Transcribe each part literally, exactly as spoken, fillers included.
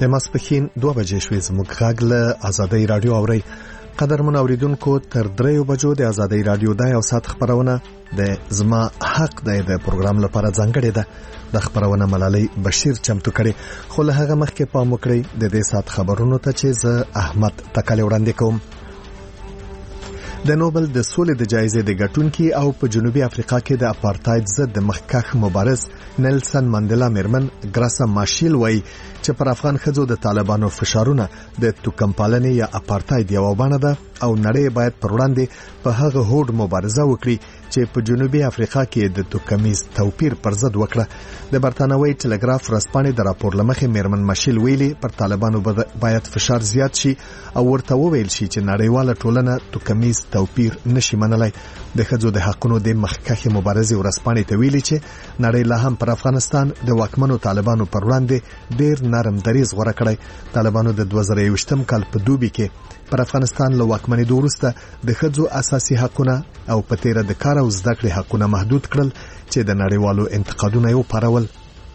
د ماسپښین دوه بجې شوې. زموږ غږ له ازادۍ رادیو اورئ. قدرمن اوریدونکو، تر دریو بجو د ازادۍ رادیو د یو ساعت خبرونه د زما حق دی د پروګرام لپاره ځانګړې ده. د خبرونه ملالۍ بشیر چمتو کړي، خو له هغه مخکې پام وکړئ د دې ساعت خبرونو ته چې زه احمد تکاله وړاندې کوم. د نوبل د سولې د جایزې د ګټونکي او په جنوبي افریقا کې د اپارټاید ضد د مخکښ مبارز نیلسن منډلا میرمن ګراسا ماشیل وایي چې پر افغان ښځو د طالبانو فشارونه د توکم پالنې یا اپارټاید یوه بڼه ده او نړۍ باید پر وړاندې په هغه هوډ مبارزه وکړي چې په جنوبي افریقا کې د توکمیز توپیر پر ضد وکړه. د برتانوي ټلګراف ورځپاڼې د راپور لمخې میرمن ماشیل ویلي پر طالبانو باید فشار زیات شي او ورته وویل شي چې نړیواله ټولنه توکمیز توپیر نشي منلای. د ښځو د حقونو د مخکښ مبارزې ورځپاڼې ته ویلي چې نړۍ لا هم پر افغانستان د واکمنو طالبانو پر وړاندې ډیر نرم دریځ غوره کړی. طالبانو د دوه زره یوویشتم کال په دوبي کې پر افغانستان له واکمنۍ وروسته د ښځو اساسي حقونه او په تیره د کار او زده کړې حقونه محدود کړل چې د نړیوالو انتقادونو یې وپارول.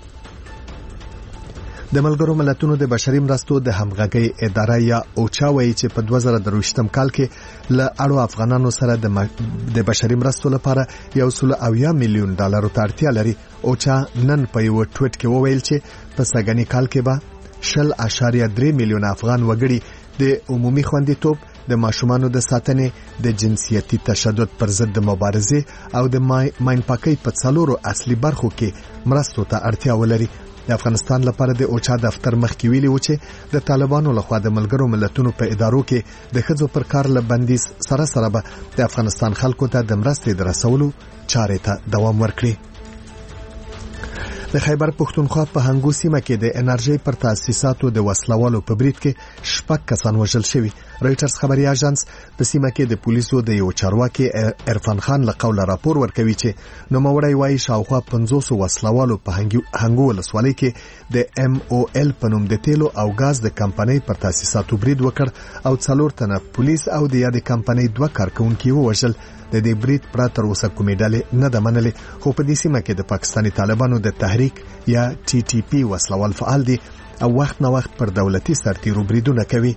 د ملګرو ملتونو د بشري مرستو د همغږۍ اداره یا اوچا وایي چې په دوه زره درویشتم کال کې له اړو افغانانو سره د بشري مرستو لپاره یو سل اویا میلیون ډالرو ته اړتیا لري. اوچا نن په یو ټویټ کې وویل چې په سږني کال کې به شل اعشاریه درې میلیون افغان وګړي د عمومي خوندیتوب، د ماشومانو د ساتنې، د جنسیتي تشدد پر ضد د مبارزې او د ماین پاکۍ په څلورو اصلي برخو کې مرستو ته اړتیا ولري. د افغانستان لپاره د اوچا دفتر مخکې ویلي و چې د طالبانو لخوا د ملګرو ملتونو په ادارو کې د ښځو پر کار له بندیز سره سره به د افغانستان خلکو ته د مرستې د رسولو چارې ته دوام ورکړي. د خیبر پښتونخوا په هنګو سیمه کې د انرژي پر تاسیساتو د وسلوالو په برید کې شپږ کسان وژل شوي. رويټرز خبري اژانس په سیمه کې د پولیسو د یو چارواکي عرفان خان له قوله راپور ورکوي چې نوموړی وايي شاوخوا پنځوس وسلوالو په هنګو ولسوالۍ کې د ام او ال په نوم د تیلو او غاز د کمپنۍ پر تاسیساتو برید وکړ او څلور تنه پولیس او د یادې کمپنۍ دوه کارکونکي ووژل. د دې برید پرته تر اوسه کومې ډلې نه ده منلې، خو په دې سیمه کې د پاکستاني طالبانو د تحریک یا ټي ټي پی وسلوال فعال دي او وخت نه وخت پر دولتي سرتیرو بریدونه کوي.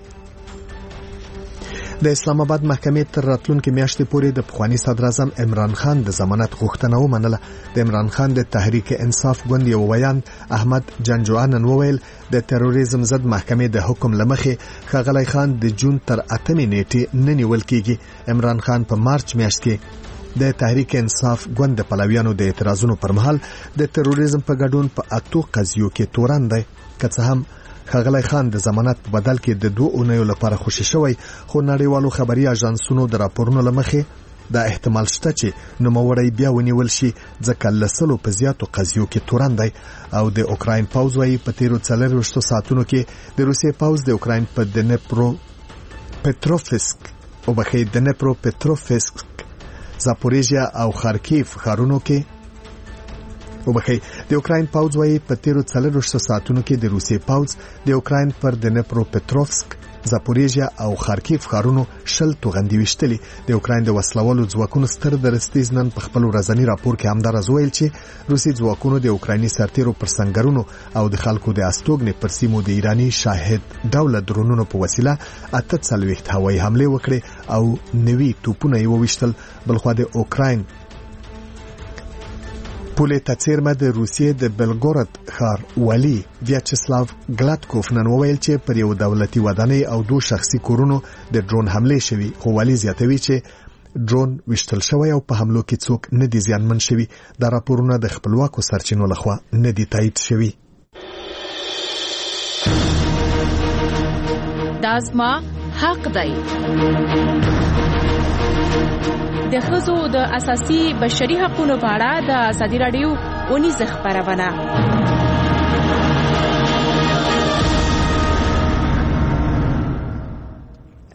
د اسلام آباد محکمې تر راتلونکي میاشتې پورې د پخوانی صدر اعظم عمران خان د ضمانت غوښتنه ومنله. د عمران خان د تحریک انصاف ګوند یو ویان احمد جنجوانن وویل د تروریزم ضد محکمې د حکم لمخې ښاغلی خان د جون تر اتمې نیټې نه نیول کیږي. عمران خان په مارچ میاشت کې د تحریک انصاف ګوند د پلویانو د اعتراضونو پر مهال د تروریزم په ګډون په اتو قضیو کې تورن دی. که څه هم ښاغلی خان د ضمانت په بدل کې د دوه اونیو لپاره خوشی شوی، خو نړیوالو خبري اژانسونو د راپورونو لمخې دا احتمال شته چې نوموړی بیا ونیول شي ځکه لسلو په زیاتو قضیو کې تورن دی. او د اوکراین پوځ وايي په تیرو څلورویشتو ساعتونو کې د روسیې پوځ د اوکراین په دنپرو پټروفسک او بخې دنپرو پټروفسک، زاپوریژیا او خارکیف ښارونو کې او بخې د اوکراین پوځ وايي په تیرو څلورویشتو ساعتونو کې د روسیې پوځ د اوکراین پر دنپرو پټروفسک، زاپوریژیا او خارکیف ښارونو شل توغندي وشتلي. د اوکراین د وسلوالو ځواکونو ستر درستیز نن په خپل ورځنی راپور کې همدارز ویل چې روسي ځواکونو د اوکرایني سرتیرو پر سنگرونو او د خلکو د استوګنې پر سیمو د ایرانی شاهد ډوله درونونو په وسیله اته څلوېښت هوایي حمله وکړه او نوي توپونه یې وویشتل. بلخو د اوکراین پولې تڅیرمه د روسیې د بلګورد ښار والی ویاچسلاو ګلاتکوف نن وویل چې پر یو دولتي ودانۍ او دو شخصي کورونو د ډرون حمله شوي، خو والی زیاتوي چې ډرون وشتل شوی او په حملو کې څوک نه دي زیانمن شوي. دا راپورونه د خپلواکو سرچینو لخوا نه دي تایید شوي. دا زما حق دی. د ښځو د اساسي بشري حقوقو په اړه د ازادي رادیو ونیزه خبرونه.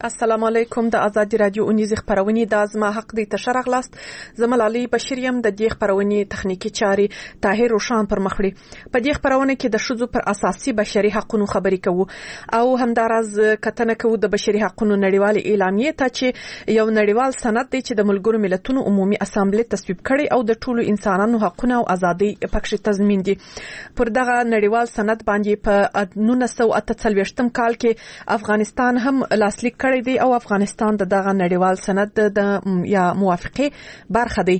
السلام علیکم. د ازادي رادیو اونیز خبرونه د ازما حق دی تشرغ لاست زمل علي بشیر یم. د دې خبرونه تخنیکی چاري طاهر روشان پر مخړي. په دې خبرونه کې د شذو پر اساسي بشري حقوقو خبرې کوو او همدارز کتنه کوو د بشري حقوقو نړیوال اعلامیه ته چې یو نړیوال سند دی چې د ملګرو ملتونو عمومي اسامبلې تصویب کړي او د ټولو انسانانو حقوقو او ازادي پکښ تضمین دي. پر دغه نړیوال سند باندې په نولس سوه اته څلوېښتم کال کې افغانستان هم لاسلیک کړی دی او افغانستان د دغه نړیوال سند د یا موافقه برخه دی.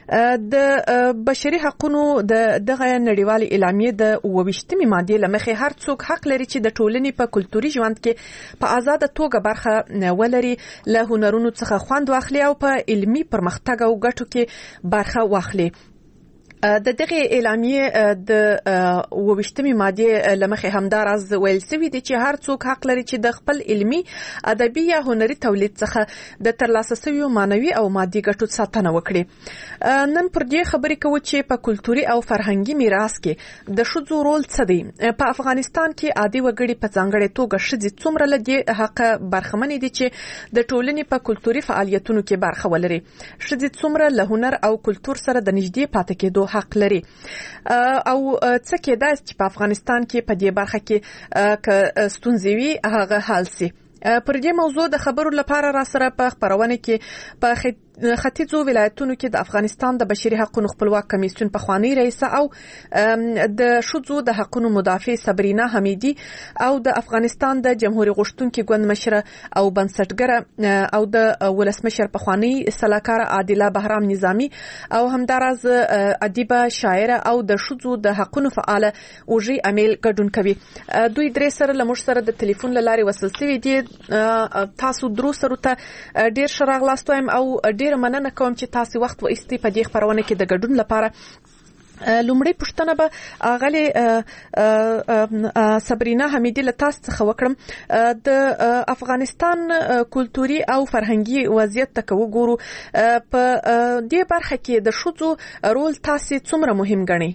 د بشري حقوقو د دغه نړیوال اعلامیه د اوويشتمې ماده لمخې هر څوک حق لري چې د ټولنې په کلتوري ژوند کې په آزاد توګه برخه ولري، له هنرونو څخه خوند واخلي او په علمي پرمختګ او ګټو کې برخه واخلي. د دغه اعلامیه د اوويشتمې ماده لمخې همدارز ویل سوي دي چې هر څوک حق لري چې د خپل علمي، ادبي یا هنري تولید څخه د ترلاسه شویو معنوي او مادي ګټو ساتنه وکړي. نن پر دې خبرې کوو چې په کلتوري او فرهنګي میراث کې د ښځو رول څه دی. په افغانستان کې عادي وګړي په ځانګړې توګه ښځې څومره له دې حق برخمنې دي چې د ټولنې په کلتوري فعالیتونو کې برخه ولري. ښځې څومره له هنر او کلتور سره د نږدې پاتې کېدو حق لري او څه کېدای چې په افغانستان کې په دې برخه کې ک ستونزې وي هغه حل سي. پر دې موضوع د خبرو لپاره را سره په خبرونه کې په ختیځو ولایتونو کې د افغانستان د بشري حقوقو خپلواک کمیسیون په خوانی رئیس او د شذو د حقوقو مدافع صبرینا حمیدی او د افغانستان د جمهوریت غشتونکو ګوند مشره او بنسټګره او د ولسمشر په خوانی سلاکار عادله بهرام نظامی او همدارز ادیبه شاعره او د شذو د حقوقو فعال اوجي امیل ګډون کوي. دوی درې سره لمر سره د ټلیفون لاري وصل سوي دي. تاسو درو سره ته ډیر شراغ لاستوم او ډیر مننه کوم چې تاسو وخت و ایستي په دې خبرونه کې د ګډون لپاره. لومړی پوښتنه به اغلی صبرینا حمیدی له تاسو څخه وکړم. د افغانستان کلتوري او فرهنګي وضعیت ته وګورو، په دې برخه کې د ښځو رول تاسو څومره مهم ګڼئ؟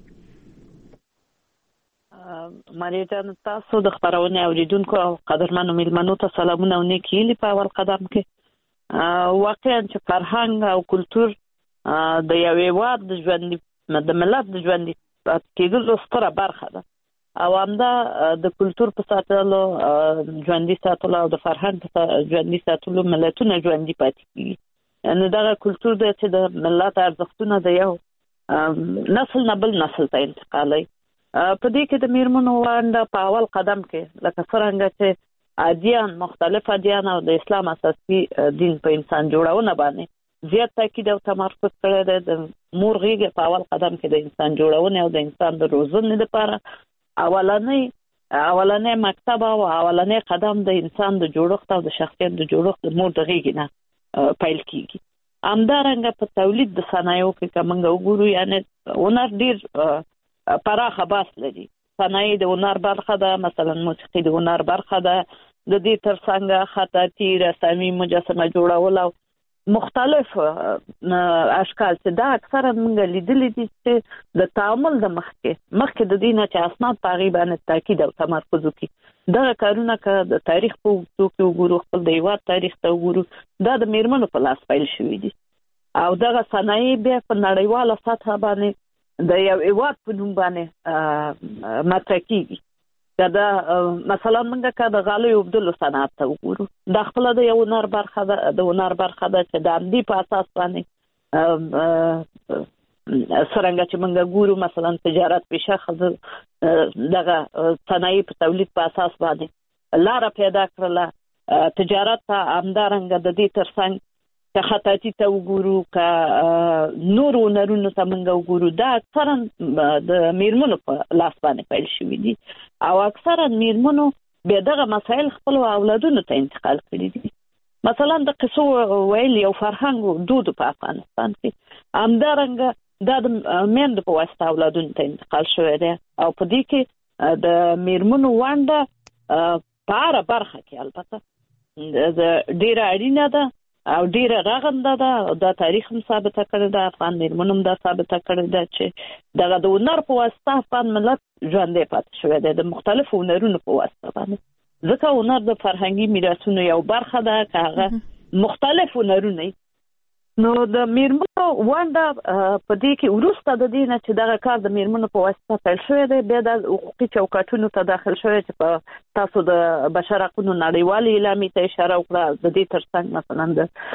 مریجان تاسو د خبرونه اوریدونکو او قدرمنو ملمنو ته سلامونه او نیک هیلې په اول قدم کې. واقعا چې فرهنګ او کلتور د یو هېواد د ژوند د ملت د ژوند کېدلو ستره برخه ده او همدا د کلتور په ساتلو ژوندي ساتلو او د فرهنګ په ژوندي ساتلو ملتونه ژوندي پاتې کېږي. نو دغه کلتور دی چې د ملت ارزښتونه د یو نسل نه بل نسل ته انتقالوي. په دې کې د میرمنو ونډه په اول قدم کې لکه څرنګه چې ادیان مختلف ادیان او د اسلام اساسي دین په انسان جوړونه باندې زیات تاکید او تمرکز کړی دی. د مور غېږه په اول قدم کې د انسان جوړونه او د انسان د روزنې لپاره اولنۍ اولنۍ مکتب او اولنۍ قدم د انسان د جوړښت او د شخصیت د جوړښت د مور د غېږې نه پیل کیږي. همدارنګه په تولید د صنایعو کې که موږ وګورو، یعنې هنر ډېر پراخه بحث لري. صنایع د هنر برخه ده، مثلا موسیقي د هنر برخه ده، د دې ترڅنګ خطاطي، رسامي، مجسمه جوړول او مختلف اشکال چې دا اکثرا موږ لیدلي دي چې د تعامل د مخکې مخکې د دې نه چې اسناد په هغې باندې تاکید او تمرکز وکړي. دغه کارونه که د تاریخ په اوږدو کې وګورو، خپل د هېواد تاریخ ته وګورو، دا د میرمنو په لاس پیل شوي دي او دغه صنایع بیا په نړیواله سطحه باندې د یو هېواد په نوم باندې مطرح کېږي. دا مثلا موږ که د غالیو اوبدلو صنعت ته وګورو، دا خپله د یو هنر برخه ده د هنر برخه ده چې د همدې په اساس باندې څرنګه چې موږ ګورو مثلا تجارت پیشه ښځه دغه صنایع په تولید په اساس باندې لاره پیدا کړله. تجارت ته همدارنګه د دې ترڅنګ که خطاطي ته وګورو، که نورو هنرونو ته موږ وګورو، دا اکثرا د میرمنو په لاس باندې پیل شوي دي او اکثرا میرمنو بیا دغه مسایل خپلو اولادونو ته انتقال کړي دي. مثلا د قصو ویل یو فرهنګ دود په افغانستان کې، همدارنګه دا د میندو په واسطه اولادونو ته انتقال شوی دی او په دې کې د میرمنو ونډه په هره برخه کې البته ډېره اړینه ده او ډیره رغنده ده او دا تاریخ هم ثابته کړې ده، افغان میرمنو هم دا ثابته کړې ده چې دغه د هنر په واسطه افغان ملت ژوندی پاتې شوی دی، د مختلفو هنرونو په واسطه باندې. ځکه هنر د فرهنګي میراثونو یو برخه ده که هغه مختلف هنرونه. نو د میرمنو ونډه په دې کې وروسته د دې نه چې دغه کار د میرمنو په واسطه پیل شوی دی، بیا د حقوقي چوکاټونو ته داخل شوی چې په تاسو د بشر حقوقو نړیوالې اعلامیې ته اشاره وکړه. د دې ترڅنګ مثلا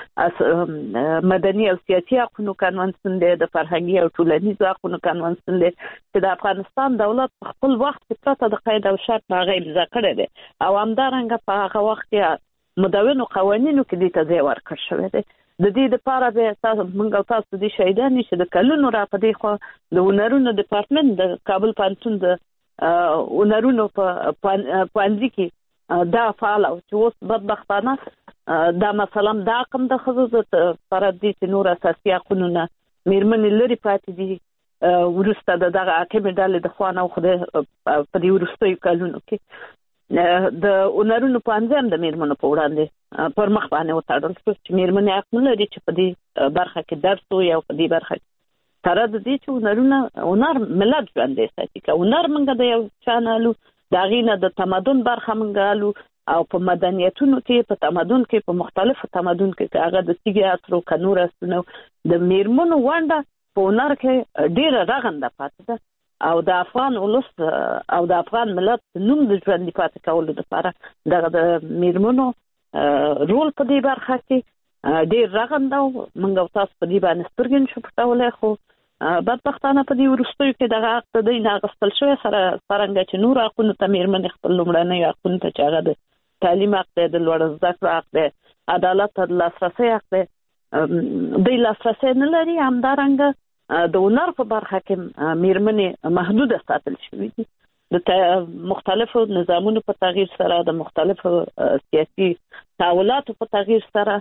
د مدني او سیاسي حقوقو کنوانسیون دی، د فرهنګي او ټولنیزو حقوقو کنوانسیون دی چې د افغانستان دولت په خپل وخت کې پرته د قید او شرط نه هغه امضا کړی دی او همدارنګه په هغه وخت کې مدونو قوانینو کې دې ته ځای ورکړل شوی دی. د دې لپاره به تاسو موږ او تاسو د شهیدان چې د کلونو را په دې خو د هنرونو ډپارټمنټ د کابل پوهنتون د هنرونو په پوهنځي کې دا فعال او چې اوس بدبختانه دا مثلا دا کوم د ښځو فرض دي چې نور اساسي حقونه میرمنې لري پاتې دي وروسته د دغه حاکمې ډلې د خوا نه خدای په دې وروستیو کلونو کې د هنرونو پوهنځي هم د میرمنو په وړاندې پر مخ باندې وتړل شو چې میرمنې حق نه لري چې په دې برخه کې درس ووایي او په دې برخه کې سره د دې چې هنرونه هنر ملت ژوندی ساتي. که هنر موږ د یو چا نه الو د هغې نه د تمدن برخه موږ الو او په مدنیتونو کې په تمدن کې په مختلفو تمدن کې که هغه د تیږې عصر او که نور عصرونه د میرمنو ونډه په هنر کې ډېره رغنده پاتې ده او د افغان ولس او د افغان ملت نوم د ژوندي پاتې کولو لپاره دغه د میرمنو رول په دې برخه کې ډېر رغنده او موږ او تاسو په دې باندې سترګې نشو پټولی، خو بدبختانه په دې وروستیو کې دغه حق د دوی نه اخیستل شوی سره څرنګه چې نور حقونو ته میرمنې خپل لومړنیو حقونو ته چې هغه د تعلیم حق دی، د لوړ زده کړو حق دی، عدالت ته د لاسرسی حق دی، دوی لاسرسی نه لري. همدارنګه د هنر په برخه کې میرمنې محدوده ساتل شوي دي. د مختلفو نظامونو په تغییر سره، د مختلفو سیاسي تحولاتو په تغییر سره،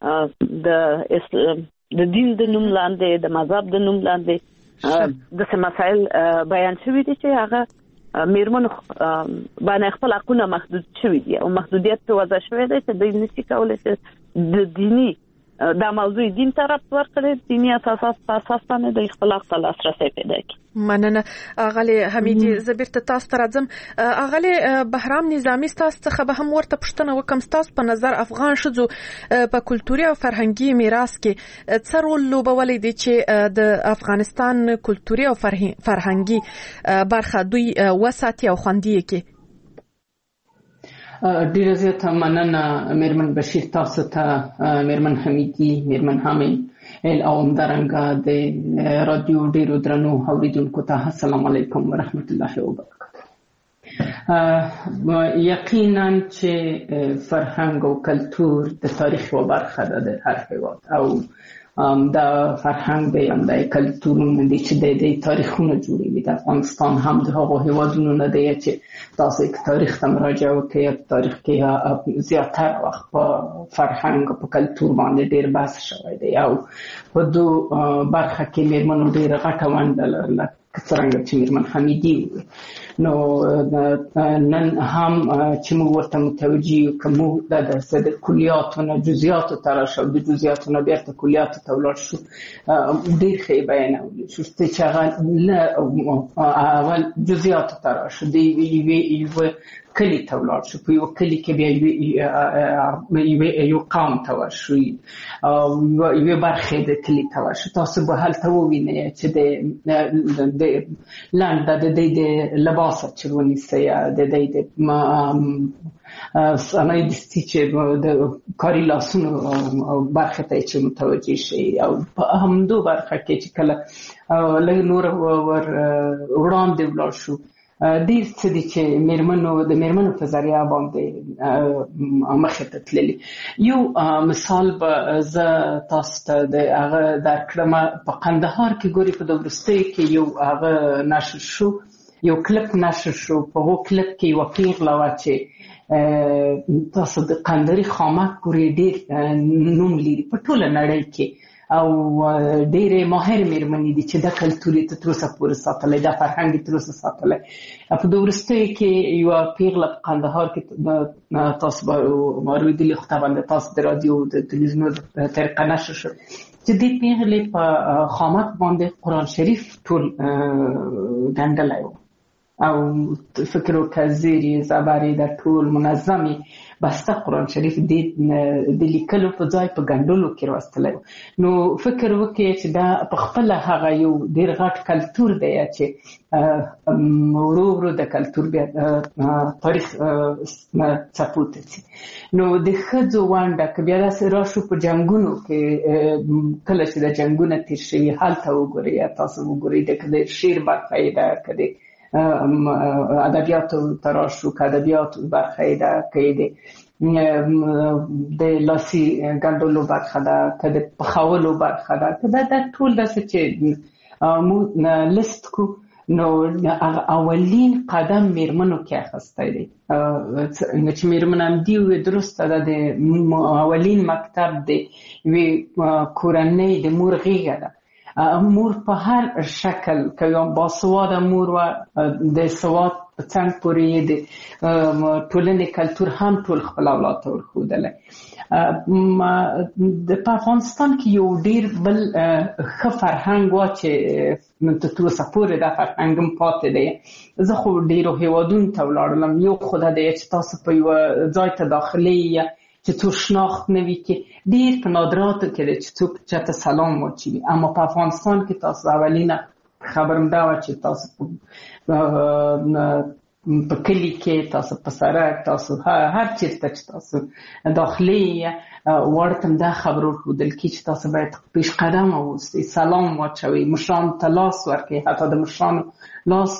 د د دین د نوم لاندې، د مذهب د نوم لاندې داسې مسایل بیان شوي دي چې هغه میرمنو باندې خپل حقونه محدود شوي دي او محدودیت په وضع شوی دی چې دوی نشي کولی چې د دیني دا موضوع دین طرف ورکړي، دیني اساسات په اساس باندې د خپل حق ته لاسرسی پیدا کړي. مننه اغلی حمیدي. زبیرت تاسو ته راځم. اغلی بهرام نظامی تاسو څخه به هم ورته پوښتنه وکم، تاسو په نظر افغان ښځو په کلتوري او فرهنګي میراث کې څه رول لوبولی دی چې د افغانستان کلتوري او فرهنګي برخه دوی وساتي او خوندي کړي؟ ډیره زیاته مننه میرمن بشیر، تاسو ته میرمن حمیدي، میرمن حامد او همدارنګه د رادیو ډیرو درنو اوریدونکو ته السلام علیکم ورحمت الله وبرکاته. یقینا چې فرهنګ او کلتور د تاریخ یوه برخه ده د هر هیواد او دا فرهنګ دی هم د کلتورونه دي چې د تاریخونه جوړوي. د افغانستان هم د هغو هیوادونو نه دی چې تاسو تاریخ ته مراجعه وکړئ، تاریخ کې زیاتره وخت په فرهنګ او په کلتور باندې ډېر بحث شوی دی او په دو برخه کې میرمنو ډېره غټه ونډه لرله څرنګه چې میرمن حمیدي وویل. نو نن هم چې موږ ورته متوجه یو که موږ د کلیاتو نه جزئیاتو ته راشو، د جزئیاتو نه بیرته کلیاتو ته ولاړ شو، ډېر ښه یې بیانولی شو چې هغه اول جزئیاتو ته راشو، د یوې کلی ته ولاړ شو، په یو کلی کې بیا یو قوم ته ورشو، یوې برخې د کلي ته ورشو. تاسو به هلته ووینئ چې د لنډه د دوی د لباسه چې ونیسئ، د دوی د صنایع دستي چې د کاري لاسونو برخې ته چې متوجه شئ او په همدو برخه کې چې کله لږ نور ور وړاندې ولاړ شو، ډېر څه دي چې میرمنو د میرمنو په ذریعه باندې مخې ته تللي. یو مثال به زه تاسو ته د هغه درکړم. په قندهار کې ګوري په د وروستیو کې یو هغه نشر شو، یو کلپ نشر شو. په هغو کلپ کې یوه پیغله وه چې تاسو د قندري خامک ګوري ډېر نوم لري په ټوله نړۍ کې او ډېرې ماهر میرمنې دي چې دا کلتور یې تر اوسه پورې ساتلی، دا فرهنګ یې تر اوسه ساتلی. په د وروستیو کې یوه پیغله په قندهار کې تاسو به اورېدلي خو طبعا تاسو د رادیو د تلویزیونو په طریقه نشر شو چې دې پیغلې په خامک باندې قرآن شریف ټول ګنډلی و او فکر وکړي زبري د ټول منظمي بسته قرآن شریف د لیکلو په ځای په ګڼلو کې راوستلی نو فکر وکړي چې دا په خپله هغه یو ډېر غټ کلتور دی چې ورو ورو د کلتور بیا تاریخ څپو ته ځي نو د ښځو ونډه که بیا داسې راشو په جنګونو کې کله چې د جنګونه تېر شوي هلته وګورئ یا تاسو وګورئ د شعر برخه یې ده که د ادبیاتو تراشو که ادبیاتو برخه یې ده که یې د لاسي ګنډلو برخه ده که د پخولو برخه ده که دا ټول داسې چې موږ لست کو نو اولین قدم میرمنو کې اخیستی دی چې میرمن هم دي وي درسته ده د اولین مکتب د یوې کورنۍ د مور غېږه ده مور په هر شکل که یو باسواده مور وه د سواد په څنګ پورې یې د ټولنې کلتور هم ټول خپل اولاد ته ورښودلی په افغانستان کې یو ډېر بل ښه فرهنګ وه چې تر اوسه پورې دا فرهنګ هم پاتې دی زه خو ډېرو هېوادونو ته ولاړلم یو خو دا دی چې تاسو په یوه ځای ته داخلي یا چې څو شناخت نه وي کې ډېر په نادراتو کې دی چې څوک چاته سلام واچوي اما په افغانستان کې تاسو اولینه خبرم دا وه چې تاسو په کلي کې تاسو په سړک تاسو هر چېرته چې تاسو داخلي واړه ته دا خبر ورښودل کېږي چې تاسو باید پیش قدمه واوسئ سلام واچوئ مشرانو ته لاس ورکړئ حتی د مشرانو لاس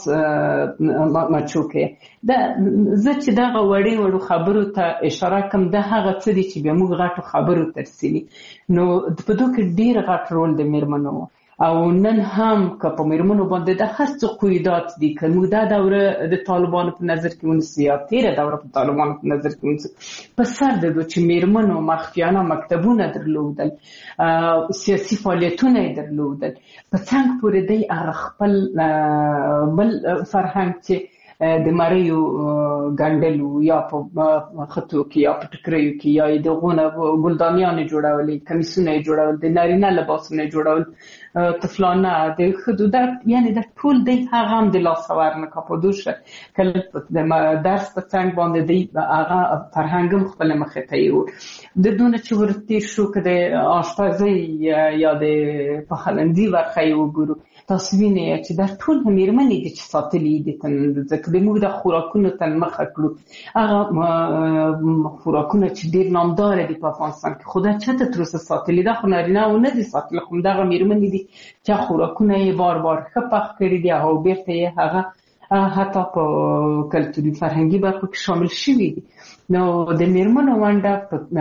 مچو کړئ زه چې دغه وړې وړو خبرو ته اشاره کوم دا هغه څه دي چې بیا موږ غټو خبرو ته رسېږي نو په دو کې ډېر غټ رول د میرمنو او نن هم که په میرمنو باندې د هر څه قیودات دي که موږ دا دوره د طالبانو په نظر کې ونیسو یا تېره دوره په طالبانو په نظر کې ونیسو په سر د دو چې میرمنو مخفیانه مکتبونه درلودل سیاسي فعالیتونه یې درلودل په څنګ پورې دی هغه خپل بل فرهنګ چې د مریو ګنډلو یا په خطو کې یا په ټکریو کې یا د غونه ګلدانیانې جوړولې کمیسونه یې جوړول د نارینه لباسونه یې جوړول طفلانه د ښځو دا یعنې دا ټول دی هغه هم د لاسه ورنکړه په دوشه کله د درس په څنګ باندې دی هغه فرهنګ هم خپله مخې ته یې و د دونه چې ورتېر شو که د آشپزۍ یا د پخلنځي برخه یې وګورو تاسو وینئ چې دا ټول میرمنې دي چې ساتلي دي ځکه د موږ د خوراکونو ته مخه کړو هغه خوراکونه چې ډېر نامداره دي په افغانستان کې خو دا چاته تر اوسه ساتلي دا خو نارینه او نه دي ساتلي خو همدغه میرمنې دي چې خوراکونه یې بار بار ښه پخ کړي دي او بیرته یې هغه حتی په کلتوري فرهنګي برخو کې شامل شوي دي نو د میرمنو ونډه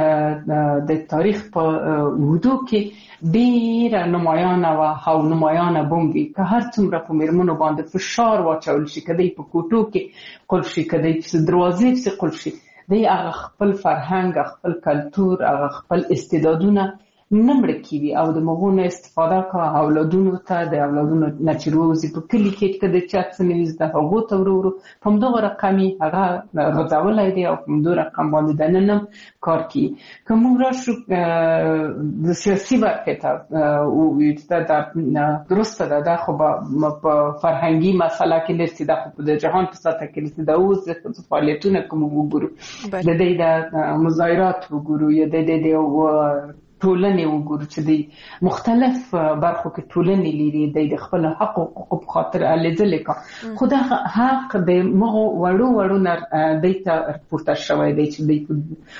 د تاریخ په اوږدو کې ډېره نمایانه وه او نمایانه به هم وي که هر څومره په میرمنو باندې فشار واچول شي که دی په کوټو کې قلف شي که دی په دروازې پسې قلف شي دی هغه خپل فرهنګ خپل کلتور هغه خپل استعدادونه نه مړه کېږي او د مغو نه استفاده کوه اولادونو ته د اولادونو نه چې روزي په کلي کې که د چا څه نه وي زده هغو ته ورو ورو په همدغه رقم یې هغه غځولی دی او په همدو رقم باندې دننه هم کار کوي که موږ راشو د سیاسي برخې ته ووایو چې دا درسته ده دا خو به په فرهنګي مسله کې لرسي دا خو د جهان په سطحه کې لرسي دا اوس د ښځو فعالیتونه که موږ وګورو د دی د مظاهرات وګورو یا د دی د ټولنې وګورو چې د مختلف برخو کې ټولنې لري د خپل حق او حقوقو په خاطر هلې ځلې کا خو دا حق د مغو وړو وړو نه دی ته پورته شوی دی چې دی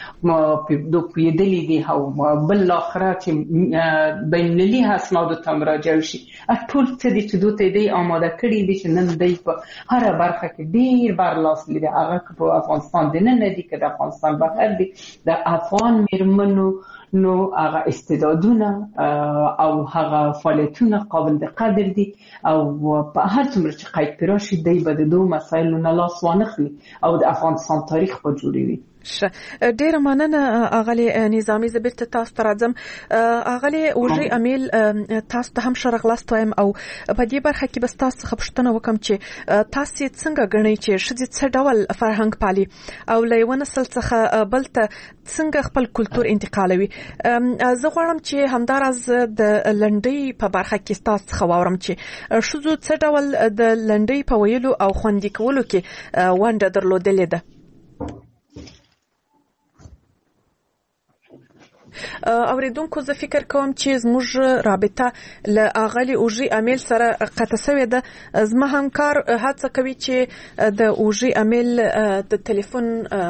دو پوهېدلي دي او بالاخره چې بین المللي اسنادو ته مراجعه وشي ټول څه دي چې دوی ته دی آماده کړي دي چې نن دی په هره برخه کې ډېر برلاس لري هغه که په افغانستان دننه دي که د افغانستان بهر دي د افغان میرمنو نو هغه استعدادونه او هغه فعالیتونه قابل د قدر دي او په هر څومره چې قید پرې راشي دی به د دو مسایلو نه لاس وانخلي او د افغانستان تاریخ به جوړوي ډیر مننه اغلی نظامی زبرت تاسو ته راځم. اغلی اوجي امیل تاسو ته هم شرغلاست وایم او په دې برخه کې بس تاسو خپشتنه وکم چې تاسو څنګه غنئ چې شدي څه ډول فرهنګ پالي او له یو نسل څخه بل ته څنګه خپل کلتور انتقالوي. زه غواړم چې همدارز د لنډۍ په برخه کې تاسو خواورم چې شذو څه ډول د لنډۍ په ویلو او خوندې کولو کې ونډه درلودلې ده. اوریدونکو زه فکر کوم چې زموږ رابطه له اغلی اوجي امیل سره قطع شوې ده. زما همکار هڅه کوي چې د اوجي امیل د ټلیفون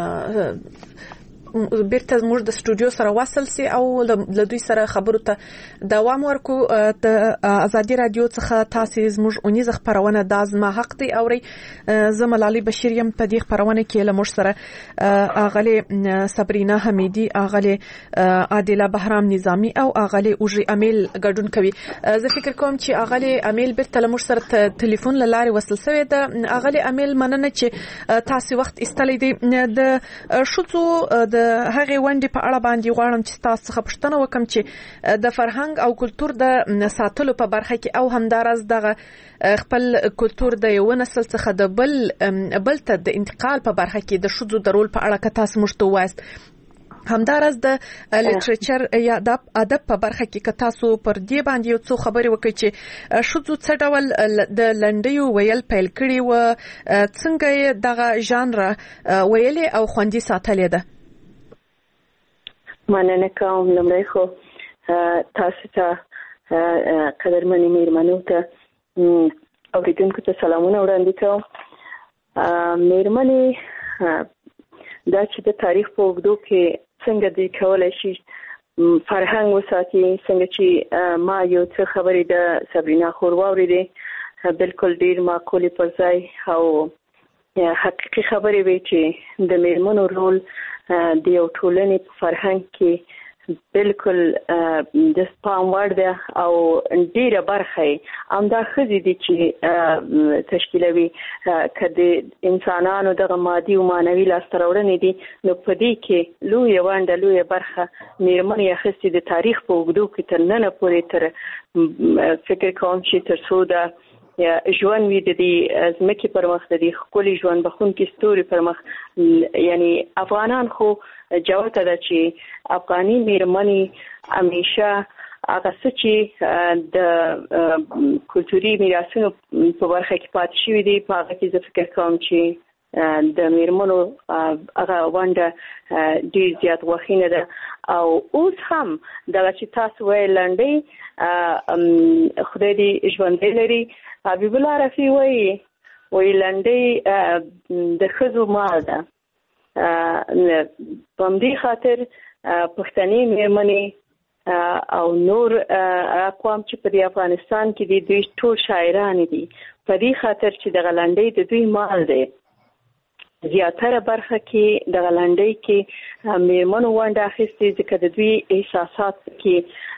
بیرته زموږ د سټوډیو سره وصل سي او له دوی سره خبرو ته دوام ورکو. د ازادي رادیو څخه تاسو زموږ اونیزه خبرونه د ازما حق دی اوري. زه ملالي بشیر یم. په دې خبرونه کې له موږ سره اغلی صبرینا حمیدی، اغلی عادله بهرام نظامی او اغلی اوجي امیل ګډون کوي. زه فکر کوم چې اغلی امیل بیرته له موږ سره ټلیفون لاره وصل شوی ده. اغلی امیل مننه چې تاسو وخت استلې دي. د شوڅو د هغه ونډې په اړه باندې غواړم چې تاسو څخه پوښتنه وکم چې د فرهنګ او کلتور د ساتلو په برخه کې او همدارز دغه خپل کلتور د یو نسل څخه د بل بل ته د انتقال په برخه کې د شذو د رول په اړه که تاسو مشته وایست، همدارز د لیټریچر یا ادب په برخه کې که تاسو پر دې باندې یو څو خبرې وکړئ چې شذو څه ډول د لنډیو ویل پیل کړي و، څنګه یې دغه ژانر ویلې او خوندي ساتلې ده. مننه کوم. لومړی خو تاسو ته قدرمنې میرمنو ته اوریدونکو ته سلامونه وړاندې کوم. میرمنې دا چې د تاریخ په اوږدو کې څنګه دی کولای شي فرهنګ وساتي، څنګه چې ما یو څه خبرې د صبرینا خور واورېدې بالکل ډېر معقولې پر ځای او حقیقي خبرې وي چې د میرمنو رول د یو ټولنې په فرهنګ کې بالکل د سپام وړ ده او ډیره برخه همدا ښځې دي چې تشکیلوي که د انسانانو دغه مادي او معنوي لاسته راوړنې دي، نو په دې کې لویه ونډه لویه برخه میرمنې اخیستې د تاریخ په اوږدو کې تر ننه پورې تر فکر کوم چې تر څو د ژوند وي د دې ځمکې پر مخ د دې ښکلي ژوند بخونکي ستوري پر مخ. یعنی افغانان خو جوته ده چې افغاني میرمنې همیشه هغه څه چې د کلتوري میراثونو په برخه کې پاتې شوي دي په هغه کې زه فکر کوم چې د میرمنو هغه ونډه ډېر زیات وخینه ده. او اوس هم دغه چې تاسو وایي لنډۍ خدای دې ژوندی لري، حبیب الله رفیع وایي وایي لنډۍ د ښځو مال ده. په همدې خاطر پښتنې میرمنې او نور اقوام چې په دې افغانستان کې دي دوی ټول شاعران دي، په دې خاطر چې دغه لنډۍ د دوی مال دی. زیاتره برخه کې دغه لنډۍ کې میرمنو ونډه اخیستې ځکه د دوی احساسات کې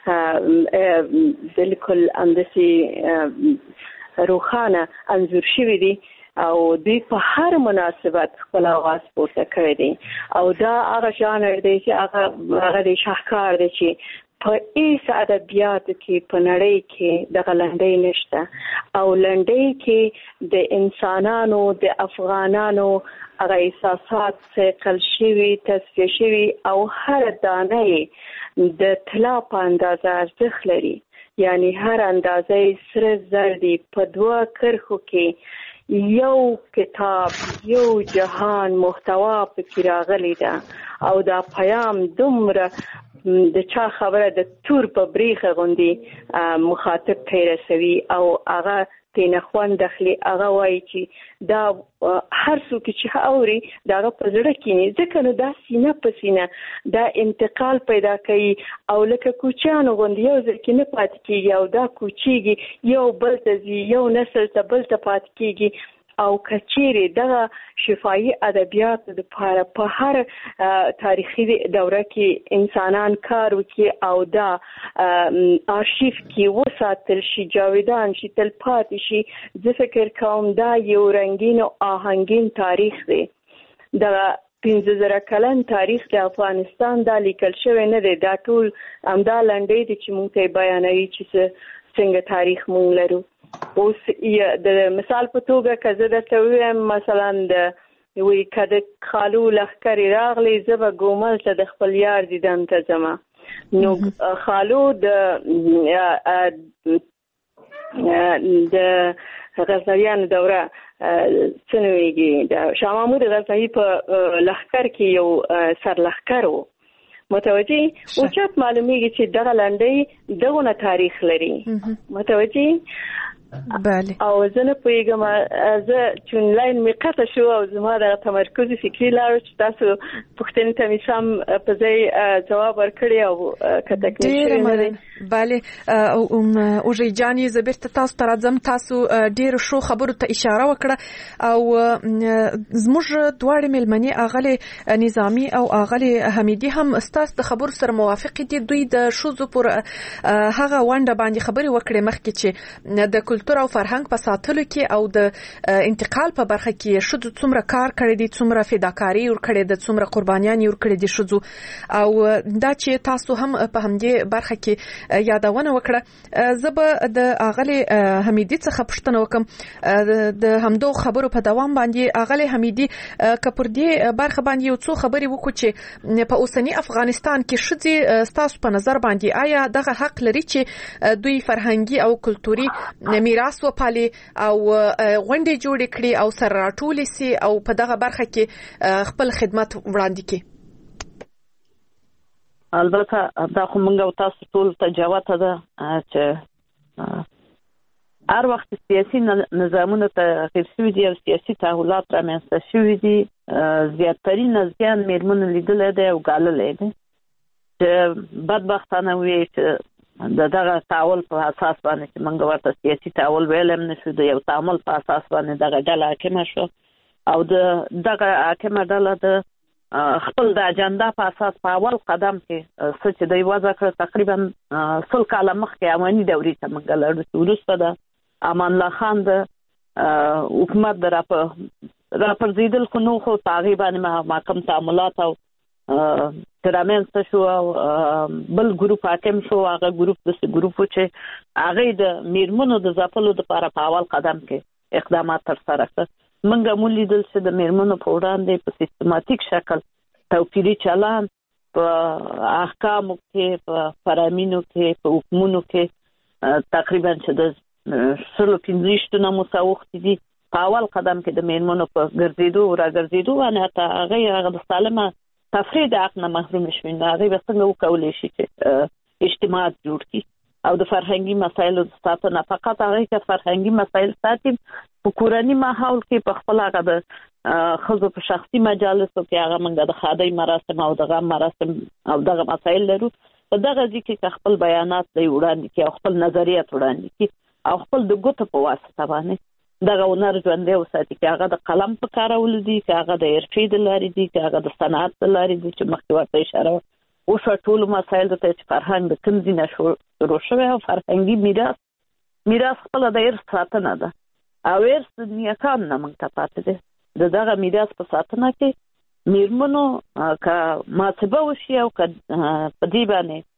بالکل همداسې روښانه انځور شوي دي او دوی په هر مناسبت خپل اواز پورته کړی دی. او دا هغه ژانر دی چې هغه هغه د شاهکار دی چې په هیڅ ادبیاتو کې په نړۍ کې دغه لنډۍ نشته. او لنډۍ کې د انسانانو د افغانانو هغه احساسات ثقل شوي تصفیه شوي او هر دانه د طلا په اندازه ارزښت لري. یعنی هر اندازه سره زر دی. په دوه کرښو کې یو کتاب یو جهان محتوا پکې راغلی ده او دا پیام دومره د چا خبره د تور په بریخه غوندي مخاطب ته رسوي او هغه تینه خوان داخلي هغه وایي چې دا هر څوک چې اوري دا په زړه کې ځکه نو دا سینه په سینه دا انتقال پیدا کوي او لکه کوچانو غوندي یو ځل کې نه پاتې کېږي او دا کوچیږي یو بل ته ځي یو نسل ته بل ته پاتې کېږي. او کچېرې دغه شفاهي ادبیات لپاره په هر تاریخي دوره کې انسانان کار وکړي او دا آرشیف کې وساتل شي، جاویدان شي، تل پاتې شي. زه فکر کوم دا یو رنګین او آهنګین تاریخ دی. دغه پنځه زره کلن تاریخ د افغانستان دا لیکل شوی نه دی. دا ټول همدا لنډۍ دي چې موږ ته بیانوي چې څنګه تاریخ موږ لرو. اوس د مثال په توګه که زه درته ووایم مثلا د وی که د خالو لښکرې راغلی زه به ګومل ته د خپل یار دیدن ته ځمه. نو خالو د د غزنویانو دوره څه نومیږي د شاه محمود غزنوي په لښکر کې یو سرلښکر و. متوجه اوچت معلومیږي چې دغه لنډۍ دغونه تاریخ لري. متوجه بله. او زه نه پوهېږم زه چون لاین مې قطع شو او زما دغه تمرکز فکري لاړ چې تاسو پوښتنې ته مې سم په ځای ځواب ورکړی او که تکمیل شوی نه دی. بله اوژې جانې زه بیرته تاسو ته راځم. تاسو ډېرو ښو خبرو ته اشاره وکړه او زموږ دواړې مېلمنې اغلې نظامي او اغلې حمیدي هم ستاسو د خبرو سره موافق دي. دوی د ښځو پر هغه ونډه باندې خبرې وکړې مخکې چې د کلتور او فرهنګ په ساتلو کې او د انتقال په برخه کې ښځو څومره کار کړی دی، څومره فداکاري ورکړې ده، څومره قربانیان ورکړې دي ښځو. او دا چې تاسو هم په همدې برخه کې یادونه وکړه. زه به د اغلې حمیدي څخه پوښتنه وکم د همدو خبرو په دوام باندې. اغلې حمیدي که پر دې برخه باندې یو څو خبرې وکړو چې په اوسنی افغانستان کې ښځې ستاسو په نظر باندې آیا دغه حق لري چې دوی فرهنګي او کلتوري میراث وپالي او غونډې جوړې کړي او سره راټولې سي او په دغه برخه کې خپل خدمت وړاندې کړي؟ البته دا خو موږ او تاسو ټول ته جوته ده چې هر وخت سیاسي نظامونه تغیر شوي دي او سیاسي تحولات رامنځته شوي دي. زیاترین زیان میرمنو لیدلی دی او ګاللی دی چې بدبختانه وي چې د دغه تعامل په اساس باندې چې موږ ورته سیاسي تعامل ویل هم نشو، د یو تعامل په اساس باندې دغه ډله حاکمه شو او د دغه حاکمه ډله د خپل د اجنډا په اساس په اول قدم کې څه چې دوی وضع کړ تقریبا سل کاله مخکې اماني دورې ته موږ لاړو چې وروسته د امان الله خان د حکومت د راپرځېدل خو نو خو په هغې باندې محکم تعاملات او ترامنځته شو او بل ګروپ حاکم شو. هغه ګروپ داسې ګروپ و چې هغې د میرمنو د ځپلو دپاره په اول قدم کې اقدامات ترسره کړل. موږ هم ولیدل چې د میرمنو په وړاندې په سیستماتیک شکل توپیري چلند په احکامو کې، په فرامینو کې، په حکمونو کې تقریبا چې د سلو پنځه ویشتو نه مو څه اوښتي دي په اول قدم کې د میرمنو په ګرځېدو او راګرځېدو باندې حتی هغې هغه د سالمه تفریح د حق نه محروم شوي. نو هغې به څنګه وکولی شي چې اجتماعات جوړ کړي او د فرهنګي مسایلو د ساتنه فقط هغې که فرهنګي مسایل ساتي په کورني ماحول کې په خپل هغه د ښځو په شخصي مجالسو کې هغه موږ د ښادۍ مراسم او د غم مراسم او دغه مسایل لرو. په دغه ځای کې که خپل بیانات دی وړاندې کړي او خپل نظریات وړاندې کړي او خپل د ګوتو په واسطه باندې دغه هنر ژوندی وساتي، که هغه د قلم په کارولو دي، که هغه د حرفې د لارې دي، که هغه د صنعت د لارې دي چې مخکې ورته اشاره وشوه. ټولو مسایلو ته چې فرهنګ د کوم ځای نه شروع شوی او فرهنګي میراث میراث خپله د ارث ساتنه ده او ارث د نیاکانو نه موږ ته پاتې دی. د دغه میراث په ساتنه کې میرمنو که محاسبه وشي او که په دې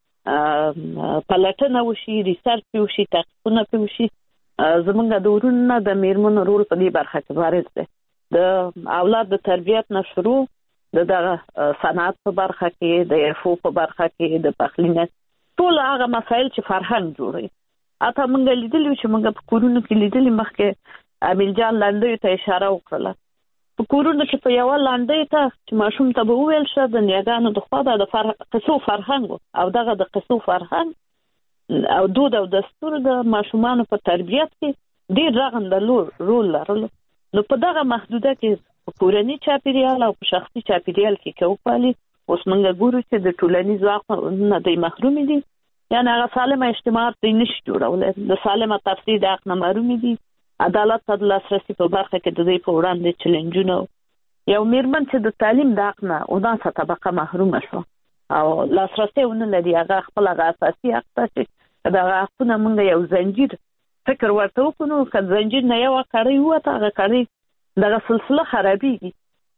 باندې پلټنه وشي، ریسرچ پې وشي، تحقیقونه پې وشي، زمونږ د ورونو د میرمنو رول په دې برخه کې بارز دی. د اولاد د تربیت نه شروع د دغه صنعت په برخه کې، د حرفو په برخه کې، د پخلي نه ټول هغه مسایل چې فرهنګ جوړوي. حتی موږ لیدلي چې موږ په کورونو کې لیدلي، مخکې امیل جان لنډیو ته اشاره وکړله، په کورونو کې په یوه لنډۍ ته چې ماشوم ته به وویل شه د نیاګانو د خوا د قصو فرهنګ او دغه د قصو فرهنګ او دود او دستور د ماشومانو په تربیت کې ډېر رغنده رول لرلو. نو په دغه محدوده کې په کورني چاپیریال او په شخصي چاپیریال کې که وپالي، اوس موږ ګورو چې د ټولنیز حق نه دوی محرومې دي، یعنې هغه سالمه اجتماعات دوی نشي جوړولی، د سالمه تفریح د حق نه محرومې دي. عدالت ته د لاسرسي په برخه کې د دوی په وړاندې چلنجونه. یو میرمن چې د تعلیم د حق نه اوناسه طبقه محرومه شوه او لاسرسی ونه لري، هغه خپل هغه اساسي حق ته چې دغه حقونه موږ یو زنجیر فکر ورته وکړو، که زنجیر نه یوه کړۍ ووته، هغه کړۍ دغه سلسله خرابېږي.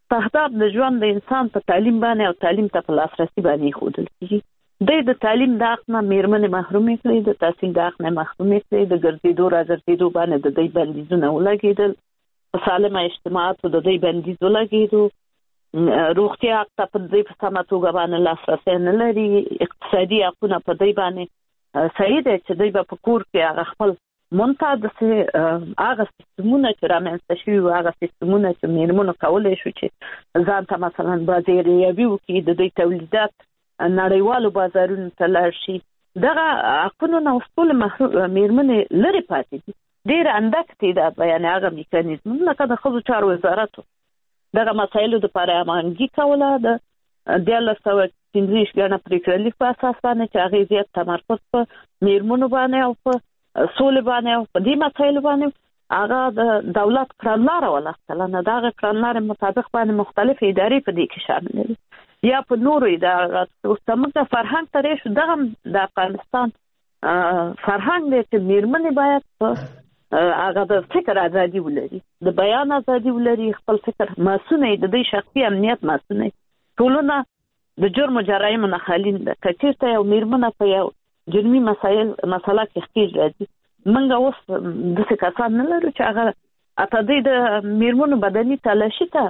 استهداف د ژوند د انسان په تعلیم باندې او تعلیم ته په لاسرسي باندې ښودل کیږي. د د تعلیم د حق نه میرمنې محرومې کړې، د تحصیل د حق نه محرومې کړې، د ګرځېدو را ګرځېدو باندې د دوی بندیزونه ولګېدل، په سالمه اجتماعاتو د دوی بندیز ولګېدو، روغتیا حق ته په دوی په سمه توګه باندې لاسرسی نه لري، اقتصادي حقونه په دوی باندې صحیح دی چې دوی به په کور کې هغه خپل منتها داسې هغه سیستمونه چې رامنځته شوي وو، هغه سیستمونه چې میرمنو کولی شو چې ځان ته مثلا بازاریابي وکړي، د دوی تولیدات نړیوالو بازارونو ته لاړ شي، دغه حقونو نه اوس ټولې میرمنې لرې پاتې دي. ډېر اندک تعداد یعنې هغه میکانیزمونه لکه د ښځو چارو وزارت دغه مسایلو دپاره امانګي کوله د دیارلس سوه پنځه ویشت ګڼه پرېکړه لیک په اساس باندې چې هغې زیات تمرکز په میرمنو باندې او په سولې باندې او په دې مسایلو باندې هغه د دولت کړنلاره ولغتله. نو د هغې کړنلارې مطابق باندې مختلف ادارې په دې کې شاملې دي یا په نورو ادارو. اوس زموږ د فرهنګ ته راشو، دغه د افغانستان فرهنګ دی چې میرمنې باید په هغه د فکر ازادي ولري، د بیان ازادي ولري، خپل فکر معصونه د دوی شخصي امنیت معصونه. ټولنه د جرم و جرایمو نه خالي ده. که چېرته یو میرمنه په یو جرمي مسایل مسله کې ښکېل راځي، موږ اوس داسې کسان نه لرو چې هغه اته دوی د میرمنو بدني تلاشي ته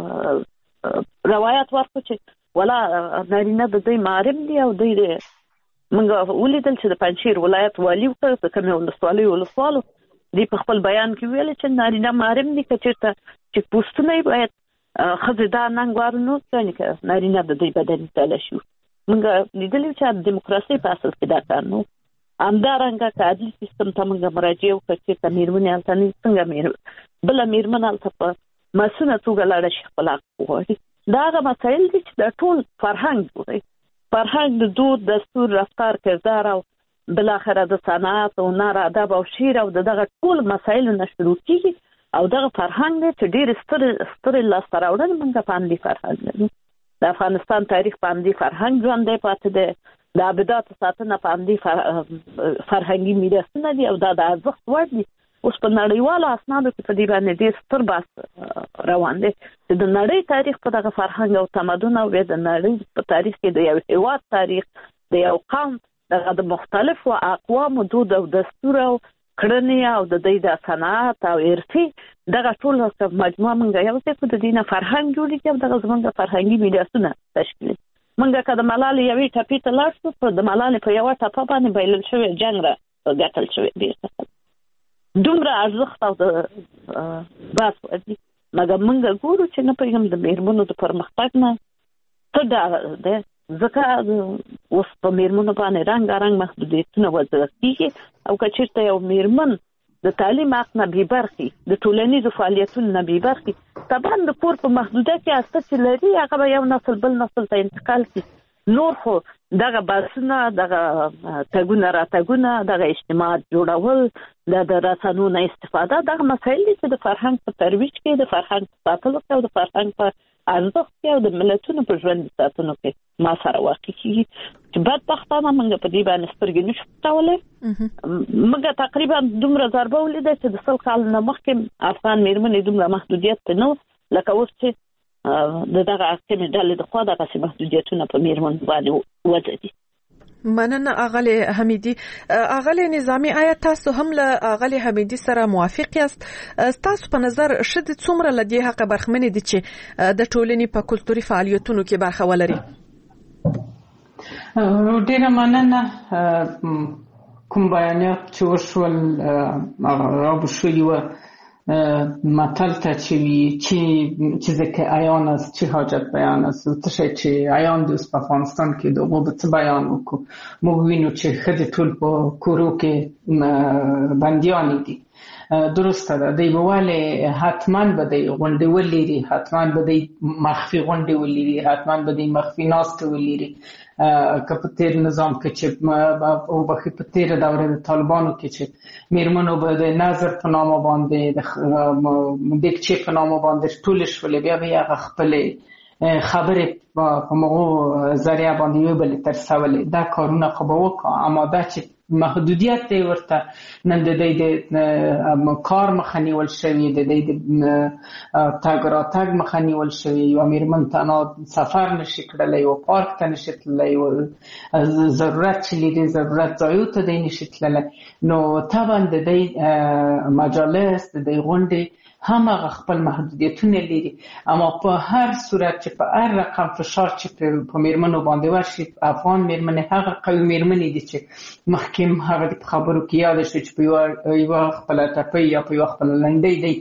روایت ورکړو چې ولا نارینه د دوی محرم دي او دوی د موږ ولیدل چې د پنجشیر ولایت والي وکړ د کومې ولسوالۍ ولسوالو دوی په خپل بیان کې ویل چې نارینه محرم دي، که چېرته چې پوسټونه یې باید ښځې دا ننګ وارنه کړي که نارینه د دوی بدني تلاشي. موږ لیدلي چې د دیموکراسۍ په اصل کې دا کار نه و. همدارنګه که عدلي سیستم ته موږ مراجعه وکړو چې میرمنې هلته نه څنګه بله میرمن هلته په مسؤله توګه لاړه شي خپل حق وغواړي. دا هغه مسایل دي چې د ټول فرهنګ جوړوي. فرهنګ د دود، دستور، رفتار، کردار او بالاخره د صنعت، هنر، ادب او شعر او دغه ټول مسایلو نه شروع کېږي او دغه فرهنګ دی چې ډېرې سترې سترې لاسته راوړنې موږ په همدې فرهنګ لرو. د افغانستان تاریخ په همدې فرهنګ ژوندی پاتې دی. د ابداتو ساتنه په همدې فرهنګي میراثونه دي او دا د ارزښت وړ دي. اوس په نړیوالو اسنادو کې په دې باندې ډېر ستر بحث روان دی چې د نړۍ تاریخ په دغه فرهنګ او تمدن او د نړۍ په تاریخ کې د یو هېواد تاریخ، د یو قوم دغه د مختلفو اقوامو دود او دستور او کړنې او د دوی د صنعت او ارثي دغه ټول مجموعه موږ یو ځای کړو، د دې نه فرهنګ جوړېږي او دغه زموږ فرهنګي میراثونه تشکیلوي. موږ که د ملالې یوې ټپې ته لاړ شو، په د ملالې په یوه ټپه باندې بایلل شوی جنګ را ګټل شوی بېرته دومره ارزښت او د بحث وړ دي. مګر موږ ګورو چې نه پوهېږم د میرمنو د پرمختګ نه څه ډول دی، ځکه اوس په میرمنو باندې رنګارنګ محدودیتونه وضع کېږي او که چېرته یو میرمن د تعلیم حق نه بې برخې، د ټولنیزو فعالیتونو نه بې برخې، طبعا د کور په محدوده کې هسته چې لري هغه به یو نسل بل نسل ته انتقال کړي. نور خو دغه بحثونه، دغه تګونه راتګونه، دغه اجتماعات جوړول، د رسنیو نه استفاده، دغه مسایل دي چې د فرهنګ په ترویج کې، د فرهنګ په ساتلو کې او د فرهنګ په ارزښت کې او د ملتونو په ژوند ساتنو کې ما سره واقع کېږي چې بدبختانه موږ په دې باندې سترګې نشو پټولی. موږ تقریبا دومره ضربه ولیده چې د سل کال نه مخکې افغان میرمنې دومره محدودیت ته نه و لکه اوس چې د دغه حاکمې ډلې د خوا دغسې محدودیتونه په میرمنو باندې وضع دي. مننه اغلی حمیدی. اغلی نظامی، آیا تاسو هم له اغلی حمیدی سره موافق یاست؟ تاسو په نظر ښځې څومره له دې حقه برخمنې دي چې د ټولنې په کلتوري فعالیتونو کې برخه ولري؟ ډیره مننه. کوم بیانات چې وشول رابو شوي وه مطل ته چې وي چیزی که عیان است چی حاجت بیان است، تشه چې عیان دوست په افغانستان کې د هغو به څه بیان وکړو. موږ وینو چې ښځې ټول په کورو کې بندیانې دي. درسته ده، دوی به ولې حتما به دوی غونډې ولري، حتما به دوی مخفي غونډې ولري، حتما به دوی مخفي ناستې ولري. که په تیر نظام کې چې او بخي په تیر دوره د طالبانو کې چې میرمنو به د نظر په نامه باندې د دکچې په نامه باندې ټولې شولې، بیا به هغه خپلې خبرې په مغو ذریعہ باندې یو بل ترسول دا کارونه خو به وکړه، اما دا چې محدودیت دی ورته نن د دې د کار مخه نیول شوی، د دې د تګ راتګ مخه نیول شوی، یو میرمن تنها سفر نشي کړلی، یو پارک ته نشي تللی، ضرورت چې لري ضرورت ځایو ته دی نشي تللی. نو طبعا د دې مجالس د دې غونډې هم هغه خپل محدودیتونه لري، اما په هر صورت چې په هر رقم فشار چې په میرمنو باندې ورشي، افغان میرمنې هغه قوي میرمنې دي چې مخکې هغه د خبرو کې یاد شي چې په یو خپل ټپي یا په یو خپل لنډۍ دی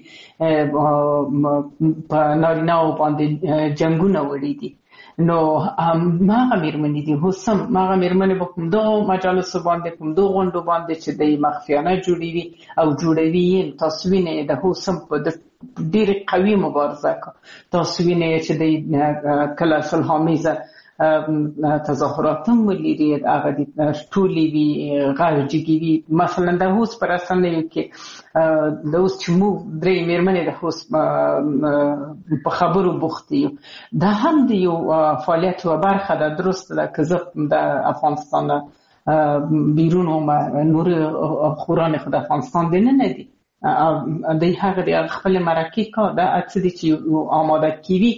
په نارینه‌و باندې جنګونه وړي دي. نو هغه میرمنې دي هوسم هغه میرمنې په کوم دوه مجالسو باندې کوم دوه غونډو باندې چې د مخفیانه جوړوي او جوړوي، تاسو وینئ د هوسم په ډېرې قوي مبارزه کوي، تاسو وینئ چې د کله صلح‌آمیزه تظاهرات هم ولري، هغه د ټولې وي غاړجګي وي. مثلا د هوس پر رسنیو کې د اوس چې موږ درې میرمنې د هوس په خبرو بوخت یو، دا هم د یو فعالیت یوه برخه ده. درسته ده که زه د افغانستان بیرون وم، نور خوران خو د افغانستان دننه دي، دوی هغه د خپل مرکې کار دا څه دي چې آماده کیوي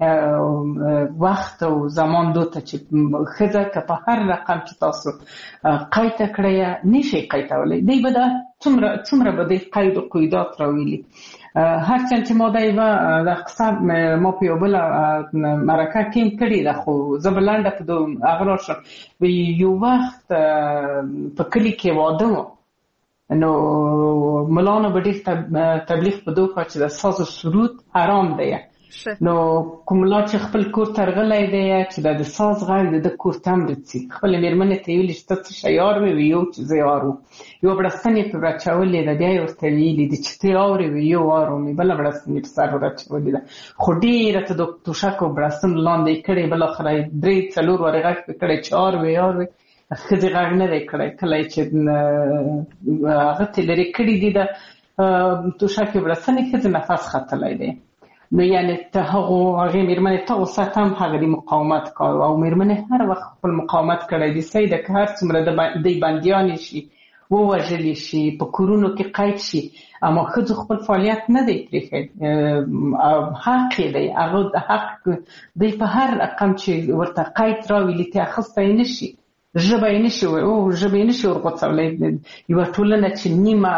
وخت او زمان دوته چې ښځه که په هر رقم چې تاسو قیده کړی نشي قیدولی، دی به دا څومره څومره به دی قید و قیودات راویلي. هرچند چې ما دا یوه دا قصه ما په یو بله مرکه کې هم کړې ده، خو زه به لنډه په هغه راشم. یو وخت په کلي کې واده و، نو ملانو به ډېر تبلیغ په دو کار چې د ساز و سرود حرام دی. نو کوم لا چې خپل کور ته راغلی دی چې د ساز غږ د کور ته هم رسي، خپلې میرمنې ته یې ویلي چې ته څه شی اورې؟ وي یو چې زه یې اورم. یوه بړستن یې پرې اچولې ده، بیا یې ورته ویلي دي چې ته یې اورې؟ وي یو اورم. یې بله بړستن یې په سر ور اچولې ده، خو ډېره ته د توشک او بړستن لاندې یې کړې، بالاخره یې درې څلور وارې غږ پرې کړی چې اورې اورې. ښځې غږ نه دی کړی، کله چې هغه ته لرې کړي دي د توشک یې بړستن یې ښځې نفس ختلی دی. نو یعنی ته هغو هغې میرمنې ته وسط هم هغه د مقاومت کار، او میرمنې هر وخت خپل مقاومت کړی دی. سیده که هر څومره دی بندیانې شي، ووژلې شي، په کورونو کې قید شي، اما ښځو خپل فعالیت نه دی پرېښی، حق یې دی، هغه د حق دی په هر رقم چې ورته قید راویلي ته اخیستی نه شي، ژبه یې نشي او ژبه یې نشي ورغوڅولی. یوه ټولنه چې نیمه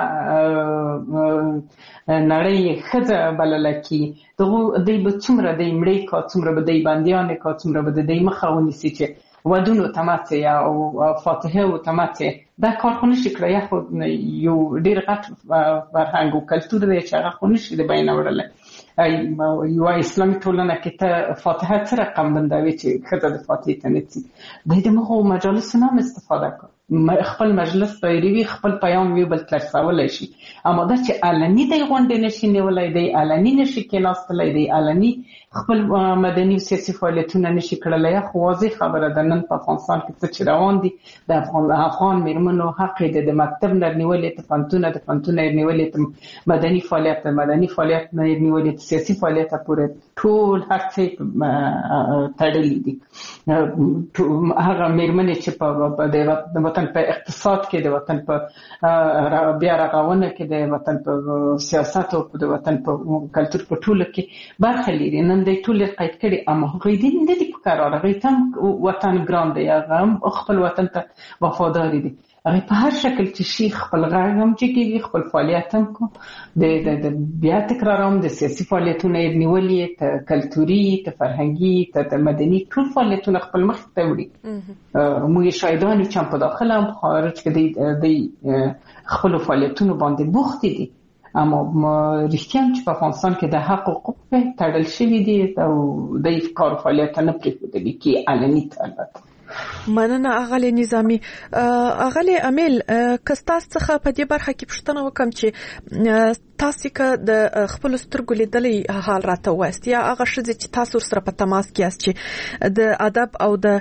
نړۍ یې ښځه بلله کي، دغو دی به څومره دی مړې کا، څومره به دی بندیانې کا، څومره به د دی مخه ونیسي چې ودونو ته مڅې او فاتحو ته مڅې. دا کار خو نشي کړی، یا خو یو ډېر غټ فرهنګ او کلتور دی چې هغه خو نشي د بیانه وړلی. یوه اسلامي ټولنه کې ته فاتحه څه رقم بندوي چې ښځه د فاتحې ته نڅي؟ دی د مغو مجالسو نه هم استفاده کړه، خپل مجلس دایروي، خپل پیام یو بل ته رسولی شي. اما دا چې علني دی غونډې نشي نیولی، دی علني نشي کېناستلی، دی علني خپل مدني او سیاسي فعالیتونه نشي کړلی. خو واضح خبره ده نن په افغانستان کې څه چې روان دي، د افغان میرمنو حق یې د مکتب نه نیولې ته پوهنتونه، د پوهنتونه یې نیولې ته مدني فعالیت، د مدني فعالیت نه یې نیولې ته سیاسي فعالیت پورې ټول هر څه تړلي دي. هغه میرمنې چې په د وطن په اقتصاد کې، د وطن په بیا رغونه کې، د وطن په سیاست او د وطن په کلتور په ټوله کې برخه لري، نن دی ټول قید کړي، اما هغوی دې نه دي په قرار، هغوی ته هم وطن ګران دی، هغه هم خپل وطن ته وفادار دي. هغه په هر شکل چې شي خپل غږ هم چکېږي، خپل فعالیت هم کو د بیا تکرارم د سیاسي فعالیتونه یې نیولي، ته کلتوري، ته فرهنګي، ته مدني، ټول فعالیتونه خپل مخې ته وړي. موږ شاهدان یو چې هم په داخل هم خارج کې د خپلو فعالیتونو باندې بوختې دي، اما رښتیا هم چې په افغانستان کې د حق حقوق تړل شوي دي او د کار فعالیت نه پرېښودلي کېږي، علني ته. البته مننه اغلی نظامی. اغلی امیل که ستاسو څخه په دې برخه کې پوښتنه وکم چې تاسو که د خپل سترګو لیدلې حال راته وایست، یا هغه ښځې چې تاسو سره په تماس کې یاست چې د ادب او د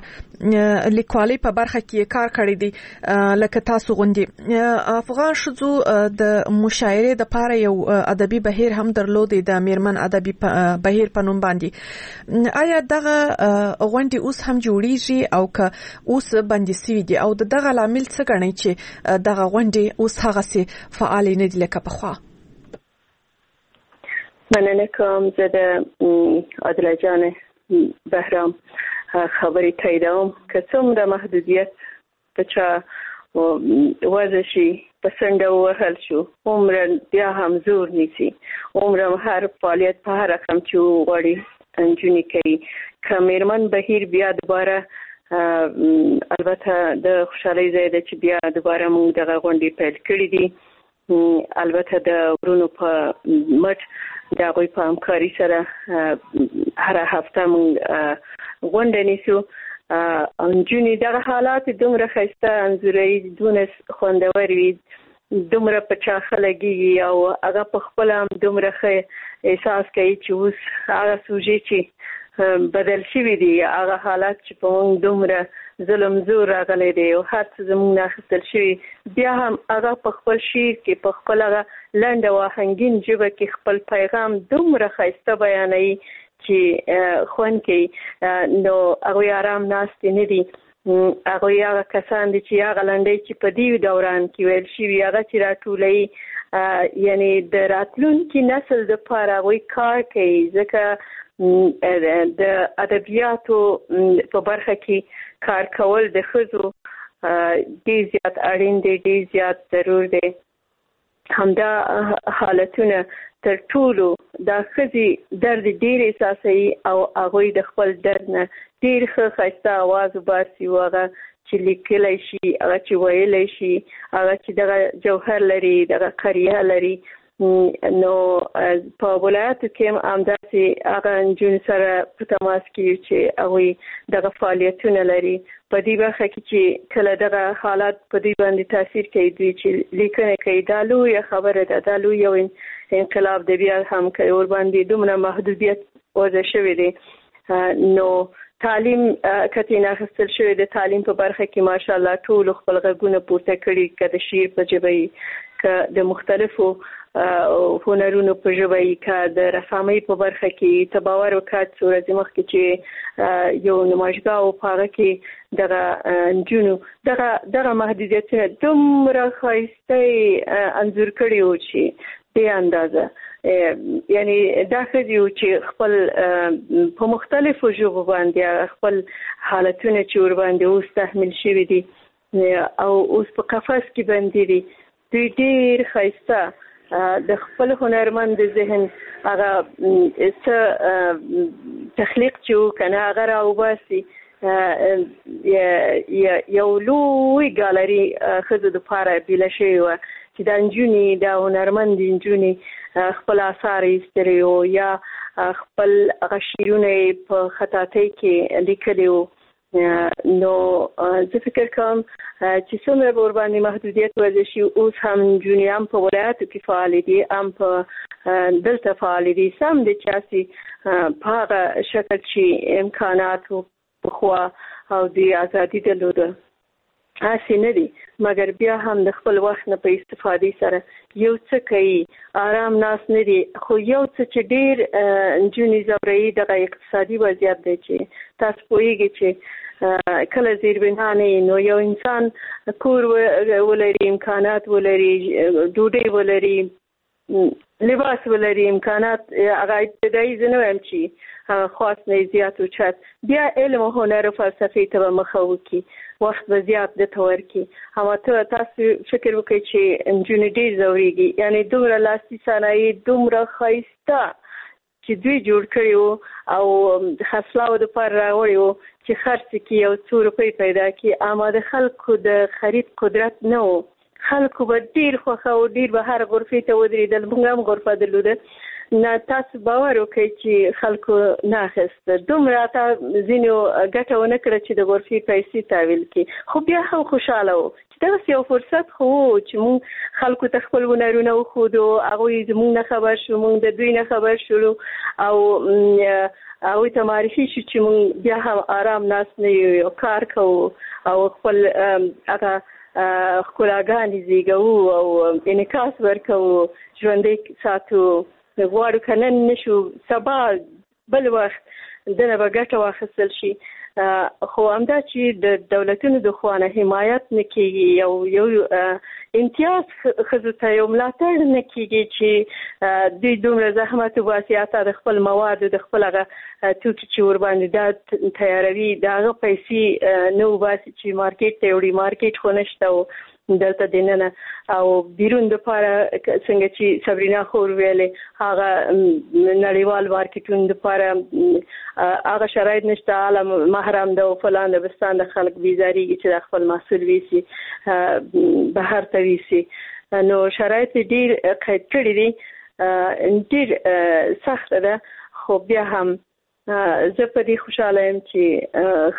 لیکوالۍ په برخه کې کار کړی دی لکه تاسو غوندي افغان شذو د مشاعره د پاره یو ادبي بهیر هم درلود د میرمن ادبي بهیر په نوم باندې آیا دغه غونډي اوس هم جوړیږي او که اوس باندې سوي دي او دغه لامل څه ګڼي چې دغه غونډي اوس هغه سي فعال نه دي لکه پخوا؟ مننه کوم زه د عادله جان بهرام خبرې تاییدوم که څومره محدودیت په چا وضع شي په څنډه ووهل شو عمره بیا هم زور نیسي عمره هر فعالیت په هر رقم چې وغواړي نجونې کوي که میرمن بهیر بیا دوباره البته د خوشحالۍ ځای ده چې بیا دوباره موږ دغه غونډې پیل کړي دي البته د ورونو په مټ د هغوی په همکاري سره هره هفته موږ غونډه نیسو او نجونې دغه حالات دومره ښایسته انځوروي دونه خوندور وي دومره په چا ښه لګېږي او هغه په خپله هم دومره ښه احساس کوي چې اوس هغه سوژې چې بدل شوي دي هغه حالات چې په موږ دومره ظلم زور راغلی دی او هر څه زموږ نه اخیستل شوي بیا هم هغه په خپل شعر کې په خپل هغه لنډه او آهنګین ژبه کې خپل پیغام دومره ښایسته بیانوي چې خوند کوي نو هغوی آرام ناستې نه دي هغوی هغه کسان دي چې هغه لنډۍ چې په دې دوران کې ویل شوي هغه چې راټولوي یعنی د راتلونکي نسل دپاره هغوی کار کوي ځکه د ادبیاتو په برخه کې کار کول د ښځو ډېر زیات اړین دی ډېر زیات ضرور دی همدا حالتونه تر ټولو دا ښځې درد ډېر احساسوي او هغوی د خپل درد نه ډېر ښه ښایسته آواز وباسي او هغه چې لیکلی شي هغه چې ویلی شي هغه چې دغه جوهر لري دغه قریه لري نو په ولایاتو کې هم همداسې هغه نجونې سره په تماس کې چې هغوی دغه فعالیتونه لري په دې برخه کې چې کله دغه حالات په دوی باندې تاثیر کوي دوی چې لیکنه کوي دا لویه خبره ده دا لوی یو انقلاب دی بیا هم کوي ورباندې دومره محدودیت وضع شوی دی نو تعلیم کتې نه اخیستل شوی د تعلیم په برخه کې ماشاءالله ټولو خپل غږونه پورته کړي که د شعر په ژبه وي که د مختلفو هنرونو په ژبه وي که د رسامۍ په برخه کې ته باور وکړه څو ورځې مخکې چې یو نمایشګاه و په هغه کې دغه نجونو دغه دغه محدودیتونه دومره ښایسته انځور کړي وو چې بې اندازه یعنی دا ښځې وو چې خپل په مختلفو ژبو باندې خپل حالتونه چې ورباندې اوس تحمیل شوي دي او اوس په قفس کې بندي دي دوی ډېر ښایسته د خپل هنرمند ذهن هغه څه تخلیق چې و که نه هغه راوباسي یو لوی ګالري ښځو دپاره بیله شوې وه چې دا نجونې دا هنرمند نجونې خپل آثار یې ایستلي وو یا خپل هغه شعرونه یې په خطاطۍ کې لیکلي وو نو زه فکر کوم چې څومره به ورباندې محدودیت وضع شي اوس هم نجونې هم په ولایاتو کې فعالې دي هم په دلته فعالې دي سم دی چې هسې په هغه شکل چې امکانات و پخوا او د ازادي درلوده هسې نه دي مګر بیا هم د خپل وخت نه په استفادې سره یو څه کوي آرام ناست نه دي خو یو څه چې ډېر نجونې ځوروي دغه اقتصادي وضعیت دی چې تاسو پوهېږئ چې کله زیربنا نه نو یو انسان کور ولري امکانات ولري ډوډۍ ولري لباس ولري امکانات هغه ابتدایي زه نه وایم چې خاص نه زیات اوچت بیا علم او هنر او فلسفې ته به مخه وکړي وخت به زیات درته ورکړي هماته تاسو فکر وکړئ چې نجونې ډېر ځورېږي یعنې دومره لاسي صنایع دومره ښایسته چې دوی جوړ کړي وو او خرڅلاو دپاره راوړي وو چې خرڅ کړي یو څو روپۍ پیدا کړي اما د خلکو د خرید قدرت نه و خلکو به ډېر خوښه او ډېر به هر غرفې ته ودرېدل موږ هم غرفه درلوده نه تاسو باور وکړئ چې خلکو نه اخیسته دومره تا ځینو ګټه ونه کړه چې د غرفې پیسې تحویل کړي خو بیا هم خوشحاله وو چې دغسې یو فرصت خو و چې موږ خلکو ته خپل هنرونه وښودو هغوی زموږ نه خبر شو موږ د دوی نه خبر شولو او او ته معرفي شو چې موږ بیا هم آرام ناس نه یو کار کوو او خپل هغه خپلګانې زیږو او انعکاس ورکوو ژوندۍ ساتو غواړو که نن نشو سبا بل وخت دنه به ګټه واخیستل شي خو همدا چې د دولتونو د خوانه حمایت نه کېږي یو یو امتیاز ښځو ته یو ملاتړ نه کېږي چې دوی دومره زحمت وباسي حتی د خپل موادو د خپل هغه توکي چې ورباندې دا تیاروي د هغه پیسې نه وباسي چې مارکیټ ته وړي مارکیټ خو نشته دلته دننه او بیرون د پاره څنګه چې صبرینا خور ویلې هغه نړیوال مارکیټونو د پاره هغه شرایط نشته عالم محرم ده او فلان د بستان د خلک بیزاریږي چې د خپل محصول ویسي بهر ته ویسي نو شرایط ډیر قید کړي دي ډیر سخت ده خو بیا هم زه په دې خوشاله یم چې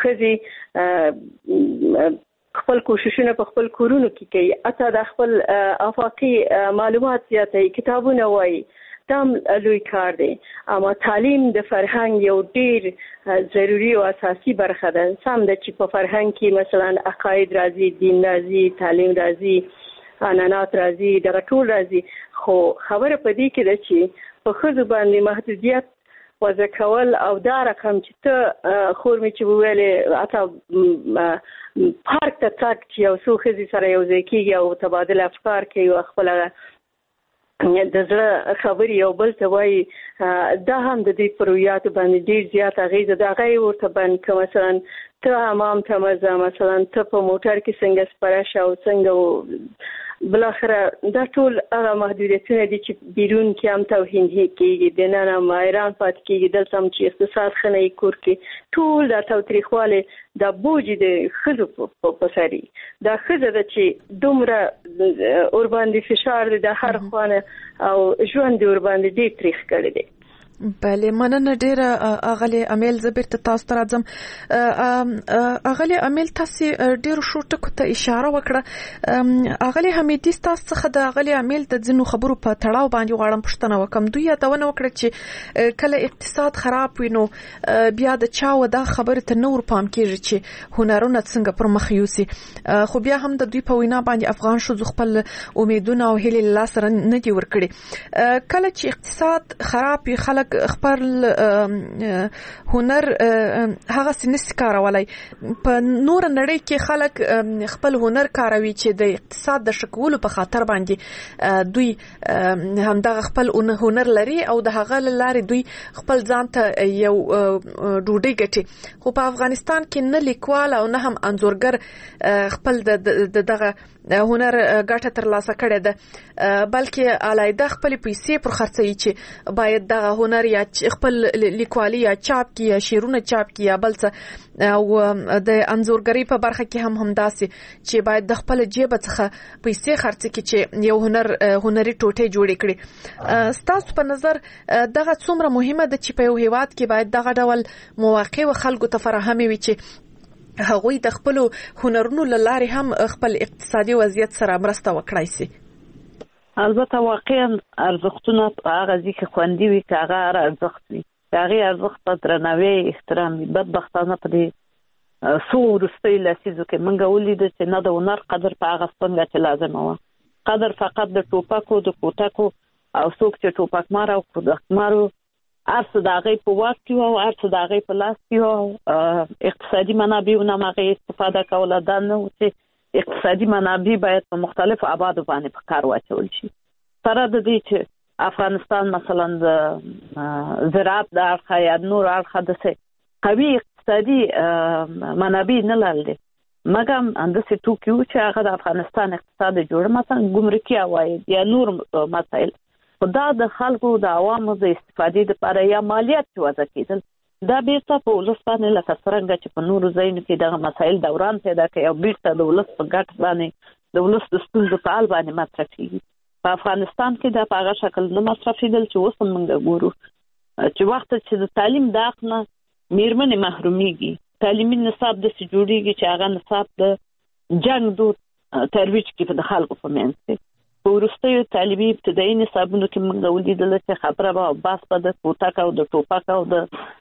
ښځې خپل کوششونه په خپل کورونو کې کوي اته د خپل افاقي معلومات زیاتوي کتابونه وایي دا لوی کار دی اما تعلیم د فرهنګ یو ډیر ضروری او اساسي برخه ده سم د چې په فرهنګ کې مثلا عقاید راځي دین راځي تعلیم راځي عنعنات راځي دغه ټول راځي خو خبره په دې کې ده چې په ښځو باندې محدودیت وضع کول او دا رقم چې ته خور مې چې وویلې حتی پارک ته تګ چې یو څو ښځې سره یو ځای کېږي او تبادل افکار کوي او خپله د زړه خبرې یو بل ته وایي دا هم د دوی په رویاتو باندې ډېر زیات اغېزه ده هغه یې ورته بند که مثلا ته حمام ته مزه مثلا ته په موټر کې څنګه سپره شه او څنګه بالاخره دا ټول هغه محدودیتونه دي چې بیرون کې هم توهین کېږي دننه مایران پاتې کېږي دلته هم چې اقتصاد ښه نه وي کور کې ټول دا تاوتریخوالی دا بوج د ښځو په سر دا ښځه ده چې دومره ورباندې فشار دی د هر خوانه او ژوند یې ورباندې ډېر تریخ کړی دی بله مننه ډیره اغلی امیل زه بیرته تاسو ته راځم اغلی امیل تاسو ډیرو شو ټکو ته اشاره وکړه اغلی حمیدی تاسو څخه د اغلی امیل د ځینو خبرو په تړاو باندې غواړم پوښتنه وکم دوی یادونه وکړه چې کله اقتصاد خراب وي نو بیا د چا و دا خبره ته نور پام کیږي چې هنرونه څنګه پر مخ یوسي خو بیا هم د دوی په وینا باندې افغان شو خپل امیدونه او هیلې لا سره نه دي ورکړي کله چې اقتصاد خراب وي خلک خپل هنر هغه سنس کارولای په نور نړۍ کې خلک خپل هنر کاروي چې د اقتصاد د شکولو په خاطر باندې دوی همدغه خپل هنر لري او د هغه لارې دوی خپل ځان ته یو ډوډۍ ګټي خو په افغانستان کې نه لیکوال او نه هم انځورګر خپل د دغه هنر ګټه ترلاسه کړې ده بلکې علایده خپل پیسې پر خرڅوي چې باید دغه هنر یا خپل لیکوالي یا چاپ کی یا شعرونه چاپ کی یا بل څه او د انځورګری په برخه کې هم همداسې چې باید د خپل جیب څخه پیسې خرڅ کړي چې یو هنر هنري ټوټه جوړ کړي ستاسو په نظر دغه څومره مهمه ده چې په یو هیواد کې باید دغه ډول مواقع و خلکو ته فراهمي وي چې هغوی د خپل هنرونو لاره هم خپل اقتصادي وضعیت سره مرسته وکړای شي البته واقعا ارزښتونه هغه ځکه خوندي وي که هغه ارزښت وي هغه ارزښت په درناوي احترام وي بدبختانه په دې څو وروستیو لسیزو کې موږ ولیدل چې نه د هنر قدر په هغه څنګه چې لازمه وه قدر فقط د ټوپکو د کوټکو او څوک چې ټوپک مار او کوټک مارو هر څه د هغې په واک کې وه او هر څه د هغې په لاس کې وه اقتصادي منابعو نه هم هغې استفاده کوله دا نه و چې اقتصادي منابع باید په مختلفو ابعادو باندې په کار واچول شي سره د دې چې افغانستان مثلا د زراعت د اړخه یا نور اړخه داسې قوي اقتصادي منابع نه لرلې مګر همداسې ټوکي وو چې هغه د افغانستان اقتصاد جوړه مثلا ګمرکي عواید یا نور مسایل خو دا د خلکو د عوامو د استفادې دپاره یا مالیات چې وضع کېدل دا بیرته په ولس باندې لکه څرنګه چې په نورو ځایونو کې دغه مسایل دوران پیدا کوي او بیرته د ولس په ګټ باندې د ولس د ستونزو په حال باندې مصرفېږي په افغانستان کې دا په هغه شکل نه مصرفېدل چې اوس هم موږ ګورو چې وخت چې د تعلیم د حق نه میرمنې محرومیږي تعلیمي نصاب داسې جوړېږي چې هغه نصاب د جنګ دود ترویج کې د خلکو په منځ کې په وروستیو تعلیمي ابتدایي نصابونو کې موږ ولیدل چې خبره به بحث به د کوټک او د ټوپک او د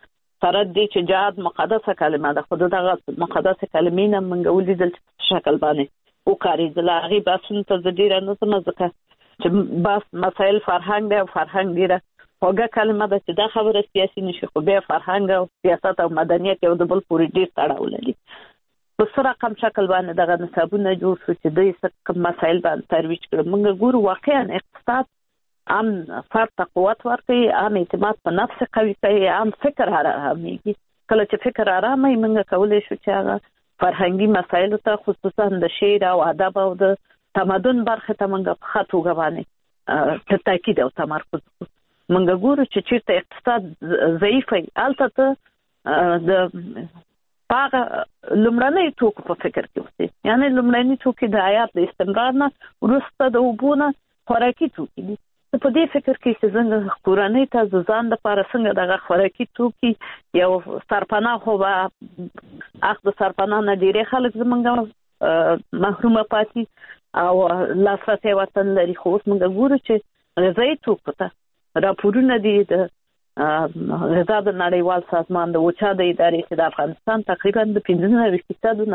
سره دې چې جهاد مقدسه کلمه ده، خو دغه مقدسه کلمې نه موږ ولیدل چې شکل باندې وکارېدل. هغې بحثونو ته زه ډېره نه ځم ځکه چې بحث مسایل فرهنګ دی او فرهنګ ډېره خوږه کلمه ده چې دا خبره سیاسي نشي، خو بیا فرهنګ او سیاست او مدنیت یو د بل پورې ډېر تړاو لري. په څه رقم شکل باندې دغه نصابونه جوړ شو چې دوی څه کوم مسایل باندې ترویج کړل. موږ ګورو واقعا اقتصاد عام فرد ته قوت ورکوي، عام اعتماد په نفس قوي کوي، عام فکر آرامېږي. کله چې فکر آرام وي موږ کولی شو چې هغه فرهنګي مسایلو ته خصوصا د شعر او ادب او د تمدن برخې ته موږ په ښه توګه باندې تاکید او تمرکز وکړو. موږ ګورو چې چېرته اقتصاد ضعیف وي هلته ته د هغه لومړنۍ توکو په فکر کې اوسئ، یعنې لومړنۍ توکي د حیات د استمرار نه وروسته د اوبو نه خوراکي توکي دي. په دې فکر کې چې څنګه کورنۍ ته د ځان لپاره څنګه دغه خوراکي توکي یو سرپناه خو به اخ د سرپناه نه ډېری خلک زموږ محرومه پاتې او لاسرسی ورته نه لري. خو اوس موږ ګورو چې غذایي توکو ته راپورونه دي د غذا د نړیوال سازمان د اوچا د ادارې چې د افغانستان تقریبا د پنځه نوي فیصدو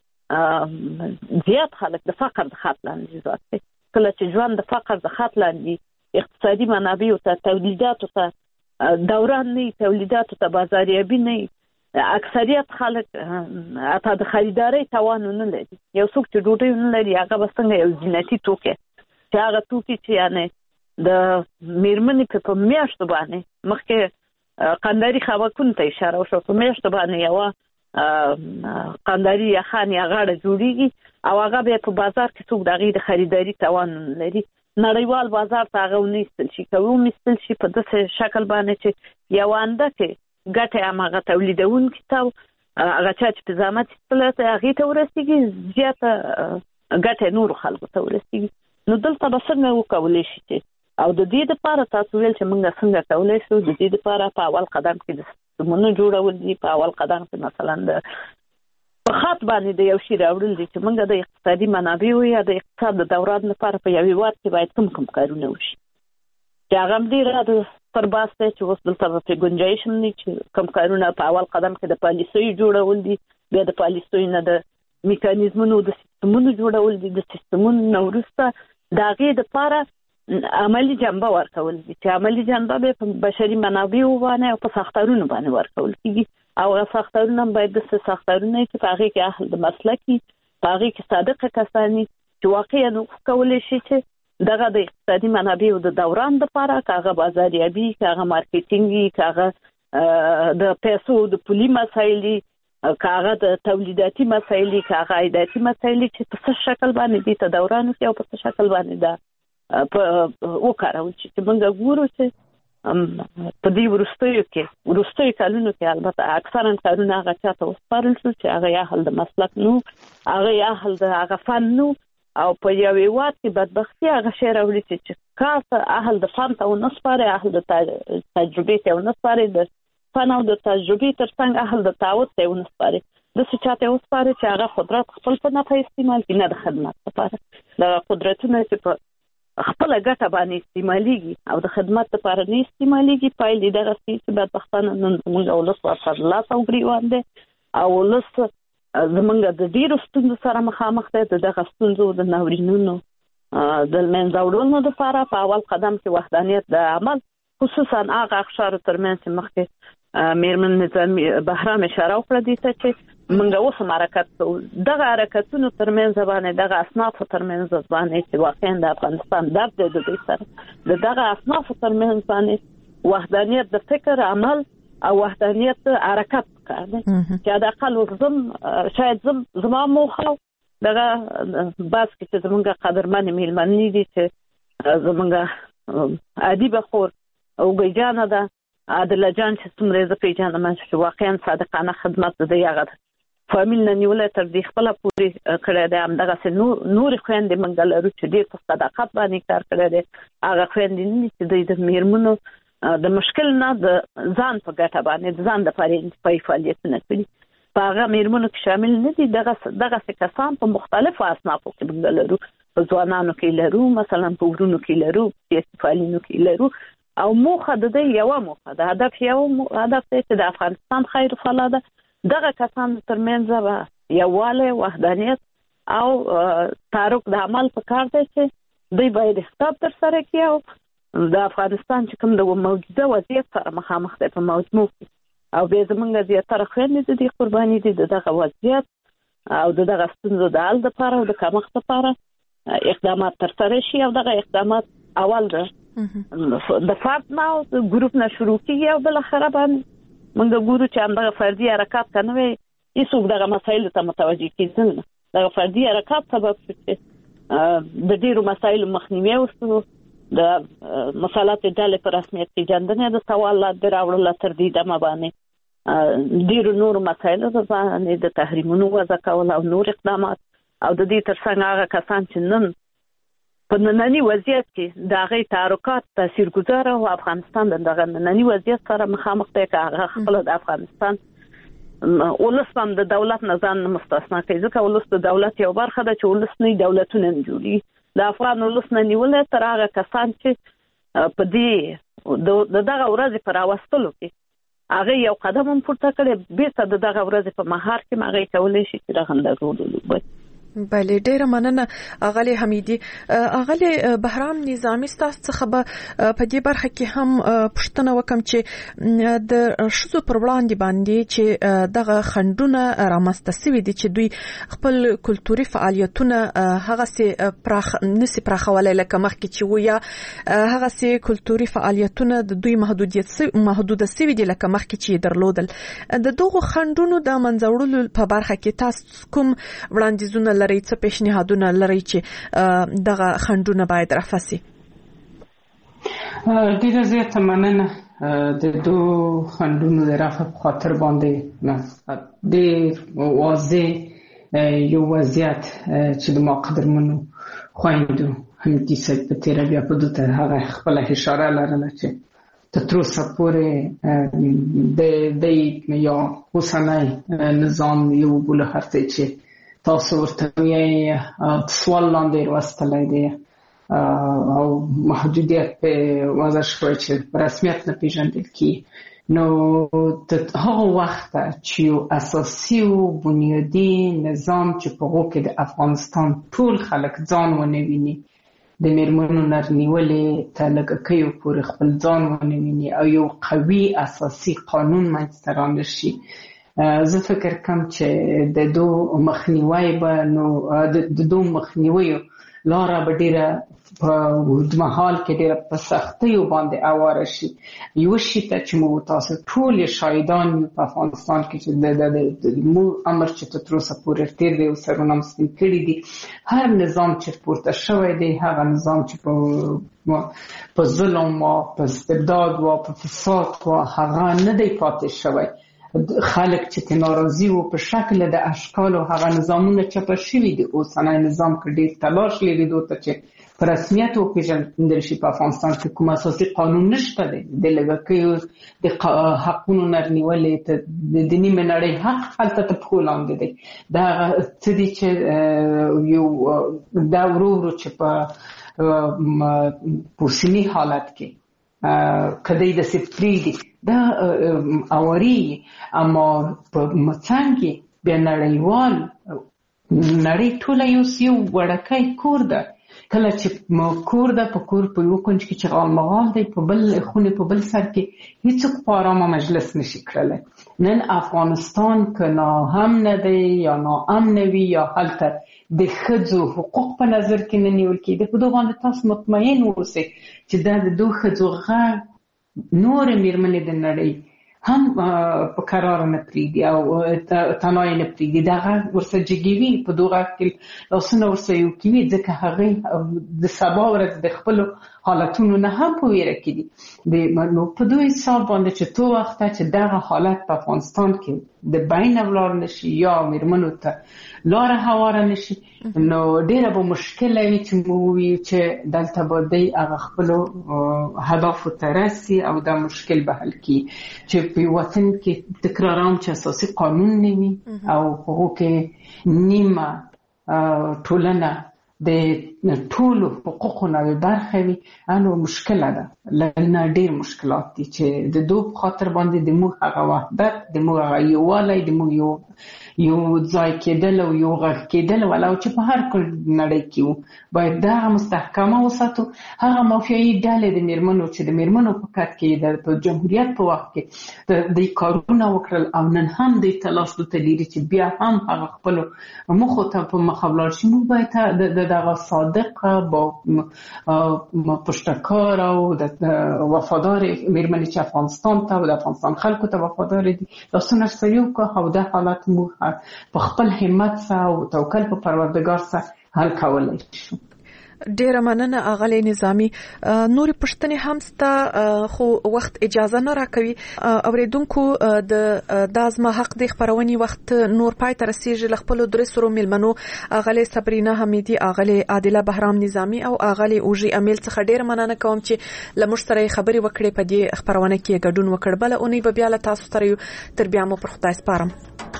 نه زیات خلک د فقر د خط لاندې ژوند کوي. کله چې ژوند د فقر د خط لاندې اقتصادي منابعو ته تولیداتو ته دوران نه، تولیداتو ته بازاریابي نه، اکثریت خلک حتی د خریدارۍ توان نه لري. یو څوک چې ډوډۍ نه لري هغه به څنګه یو زینتي توکی چې هغه توکي چې یعنې د میرمنې په میاشتو باندې مخکې قنداري خبکونو ته اشاره وشوه، په میاشتو باندې یوه قنداري یخان یا غاړه جوړېږي او هغه بیا په بازار کې څوک د هغې د خریداري توان نه لري. نړیوال بازار ته هغه ونیستل شي، که ومیستل شي په داسې شکل باندې چې یوه اندکې ګټې هماغه تولیدونکي ته هغه چا چې په زحمت ایستلی دی هغې ته ورسېږي، زیاته ګټې نورو خلکو ته ورسېږي. نو دلته به څنګه وکولی شي چې او د دې دپاره تاسو ویل چې موږ څنګه کولی شو، د دې دپاره په اول قدم کې د سیستمونو جوړول دي، په اول قدم کې مثلا د په خط باندې د یو شي راوړل دي چې موږ د اقتصادي منابعو یا د اقتصاد د دوران لپاره په یو هېواد کې باید کوم کوم کارونه وشي چې هغه هم ډېره د ستر بحث دی چې اوس دلته به پرې ګنجایش هم نه چې کوم کارونه په اول قدم کې د پالیسیو جوړول دي، بیا د پالیسیو نه د میکانیزمونو د سیستمونو جوړول دي، د سیستمونو نه وروسته د هغې دپاره عملي جنبه ورکول دي چې عملي جنبه به په بشري منابعو باندې او په ساختارونو باندې ورکول کېږي. او هغه ساختارونه هم باید داسې ساختارونه وي چې په هغې کې اهل د مسلک وي، په هغې کې صادقه کسان وي چې واقعا وکولی شي چې دغه د اقتصادي منابعو د دوران دپاره که هغه بازاریابي، که هغه مارکیټینګ وي، که هغه د پیسو د پولي مسایل وي، که هغه د تولیداتي مسایل وي، که هغه عایداتي مسایل وي چې په څه شکل باندې دې ته دوران وکړي او په څه شکل باندې دا په وکارول شي. چې موږ ګورو چې په دې وروستیو کې وروستیو کلونو کې البته اکثرا کارونه هغه چا ته وسپارل شو چې هغه یا اهل د مسلک نو، هغه یا اهل د هغه فن نو، او په یو هېواد کې بدبختي هغه شی راوړي چې کار ته اهل د فن ته ونه سپاري، اهل د تجربې ته ونه سپاري، د فن او د تجربې تر څنګ اهل د تعهد ته ونه سپاري، داسې چا ته وسپاري چې هغه قدرت خپل په نفع استعمال کړي، نه د خدمت لپاره. دغه قدرتونه چې په خپله ګټه باندې استعمالېږي او د خدمت لپاره نه استعمالېږي، پایلې دغسې چې بدبختانه نن زموږ ولس ورسره لاس او ګریوان دی او ولس زموږ د ډېرو ستونزو سره مخامخ دی. د دغه ستونزو د ناورینونو د منځه وړلو دپاره په اول قدم کې وحدانیت د عمل، خصوصا هغه اقشارو ترمنځ چې مخکې میرمن نظامي بهرام اشاره وکړه دې ته چې موږ اوس هم حرکت کوو. دغه حرکتونو ترمنځ باندې دغه اصنافو ترمنځ باندې چې واقعا د افغانستان درد دی د دې سره د دغه اصنافو ترمنځ باندې وحدانیت د فکر، عمل او وحدانیت د حرکت پکار دی چې حداقل زم شاید زم زما موخه دغه بس کې چې زمونږ قدرمنې میلمنې دي چې زمونږ ادیبه خور اوږۍ جانه ده، عادله جان چې څومره زه پېژنم چې واقعا صادقانه خدمت د دې هغه فامیل نه نیولی تر دې خپله پورې کړی دی. همدغسې نورې خویندې موږ لرو چې ډېر په صداقت باندې کار کړی دی. هغه خویندې نه دي چې دوی د میرمنو د مشکل نه د ځان په ګټه باندې د ځان دپاره انتفاعي فعالیتونه کړي، په هغه میرمنو کې شامل نه دي. دغسې کسان په مختلفو اصنافو کې موږ لرو، په ځوانانو کې لرو، مثلا په ورونو کې لرو، سیاسي فعالینو کې لرو، او موخه د دې یو موخه د هدف یو هدف دی چې د افغانستان خیر فلاده دغه کسان ترمنځ به یووالی وحدانیت او تعارف د عمل په کار دی چې دوی باید حساب تر سره کړي او د افغانستان چې کوم د موجوده وضعیت سره مخامخ دی په موضوع کې او بیا زمونږ زیاتره خویندې د دې قرباني دي د دغه وضعیت او د دغه ستونزو د حل دپاره او د کمښت دپاره اقدامات تر سره شي او دغه اقدامات اول ده د فرد نه او د ګروپ نه شروع کیږي او بالاخره باندې موږ ګورو چې همدغه فردي حرکات که نه وي هېڅوک دغه مسایلو ته متوجه کېدل نه دغه فردي حرکات سبب شو چې د ډېرو مسایلو مخنیوی وشو د مسالات ډلې په رسمیت پېژندنې د سوال لاندې راوړله تر دې دمه باندې ډېرو نورو مسایلو باندې د تحریمونو وضع کول او نور اقدامات او د دې ترڅنګ هغه کسان چې نن په ننني وضعیت کې د هغې تحرکات تاثیرګذاره او افغانستان د دغه ننني وضعیت سره مخامخ دی که هغه خپله د افغانستان ولس هم د دولت نه ځان نه مستثنا کوي ځکه ولس د دولت یو برخه ده چې ولس نه دولتونه نه جوړي د افغان ولس نه نیولی تر هغه کسان چې په دې د دغه ورځې په راوستلو کې هغه یو قدم هم پورته کړی بیرته د دغه ورځې په مهار کې هغه کولی شي چې رغنده رول ولوبوي. بله ډیره مننه اغلی حمیدي. اغلی بهرام نظامی ستاسو څخه به په دې برخه کې هم پوښتنه وکم چې د ښځو پر وړاندې باندې چې دغه خنډونه رامنځته سوي دي چې دوی خپل کلتوري فعالیتونه هغسې پراخ نسي پراخولی لکه مخکې چې و یا هغسې کلتوري فعالیتونه د دوی محدودیت محدوده سوي دي لکه مخکې چې یې درلودل. د دغو خنډونو د منځه وړلو په برخه کې تاسو کوم وړاندیزونه لري څه پیشنهادونه لري چې دغه خنډونه باید رفع سي؟ ډیره زیاته مننه. د دو خنډونو د رفع په خاطر باندې ډېر واضح یو وضعیت چې د ما قدرمنو خویندو حمیدي صاحب په تېره بیا په دو ته هغه خپله اشاره لرله چې تر تروسه پورې د دی یا اوسنی نظام یو بوله هرڅه چې تاسو ورته یې سوال لاندې راوستلی دی او محدودیت په وضع شوی چې په رسمیت نه پېژندل کېږي نو د هغه وخته چې یو اساسي او بنیادي نظام چې په هغو کې د افغانستان ټول خلک ځان ونه ویني د میرمنو نرنیولې ته لږه کیو پورې خپل ځان ونه ویني او یو قوي اساسي قانون منځته رانشي زه فکر کوم چې د دو مخنیوی به نو د دو مخنیویو لاره به ډېره په اوږدمهال کې ډېره په سختیو باندې اواره شي. یو شي ته چې موږ تاسو ټول شاهدان یو په افغانستان کې چې د موږ امر چې تر اوسه پورې تېر دی او سرونه مو سپین کړي دي هر نظام چې پورته شوی دی هغه نظام چې په په ظلم و په استبداد و په فساد و هغه نه دی پاتې شوی. خلک چې ته ناراضي وو په شکل د اشکال او هغه نظامونه چپه شوي دي. اوسنی نظام کې ډېر تلاش لري دو ته چې په رسمیت وپېژندل شي. په افغانستان کې کوم اساسي قانون نشته دی د لږکیو د حقونو نرنیولې ته د نیمې نړۍ حق هلته ته پښو لاندې دی. دا څه دي چې یو دا ورو ورو چې په اوسني حالت کې کدی د سپریږي دا اواري اما په مڅنګ کې بیا نړیوال نړۍ ټوله یو یو وړکی کور ده. کله چې کور ده په کور په یو کونج کې چې غال مغال دی په بل خونې په بل سر کې هیڅوک په ارامه مجلس نشي کړلی. نن افغانستان که ناهم نه دی یا ناامنه وي یا هلته د ښځو حقوق په نظر کې نه نیول کېږي په دغو باندې تاسو مطمئن اوسئ چې دا د دو ښځو غږ نورې میرمنې د نړۍ هم په قرار نه پرېږدي او تنای نه پرېږدي. دا غږ ورسره جګوي په دغه غږ کې لاسونه ورسره یو کوي ځکه هغوی د سبا ورځ د خپلو حالتونو نه هم په ویره کې دي. نو په دوی حساب باندې چې تو وخته چې دغه حالت په افغانستان کې د بینه ولاړ نشي یا میرمنو ته لاره هواره نشي نو ډېره به مشکله وي چې موږ ووایو چې دلته به دی هغه خپلو هدفو ته رسي او دا مشکل به حل کړي چې په وطن کې تکرارام چې اساسي قانون نه وي او په هغو کې نیمه ټولنه د ټولو حقوقو نه برخه وي نو مشکله ده. لنه ډیر مشکلات دي چې د دوه خاطر باندې د موږ هغه وحدت د موږ هغه یووالی د موږ یو یو ځای کېدل او یو غږ کېدل ولو چې په هر کل نړۍ کې وو باید دا مستحکمه وساتو. هغه مافیایي ډلې د میرمنو چې د میرمنو په کټ کې د جمهوریت په وخت کې د کارونه وکړل او نن هم د تلاش د تلری چې بیا هم هغه خپل مخ ته په مخابلار شي، موږ باید د دغه صادق با پشتکار او د وفادار میرمنې چې افغانستان ته او د افغانستان خلکو ته وفادار دي لاسونه سړیو که او د حالات موږ په خپل همت سره او توکل په پروردګار سره حل کولای شو. ډیره مننه اغلی نظامی. نور پښتنې هم ستا خو وخت اجازه نه راکوي. اوریدونکو د دازما حق د خبرونې وخت نور پای تر رسیدي لخپل درې سرو ملمنو اغلی صبرینا حمیدی، اغلی عادله بهرام نظامی او اغلی اوجی امیل څخه ډیره مننه کوم چې لمر سره خبري وکړي په دې خبرونه کې ګډون وکړ. بل اونۍ به بیا له تاسو سره تر بیا مو پر خدای سپارم.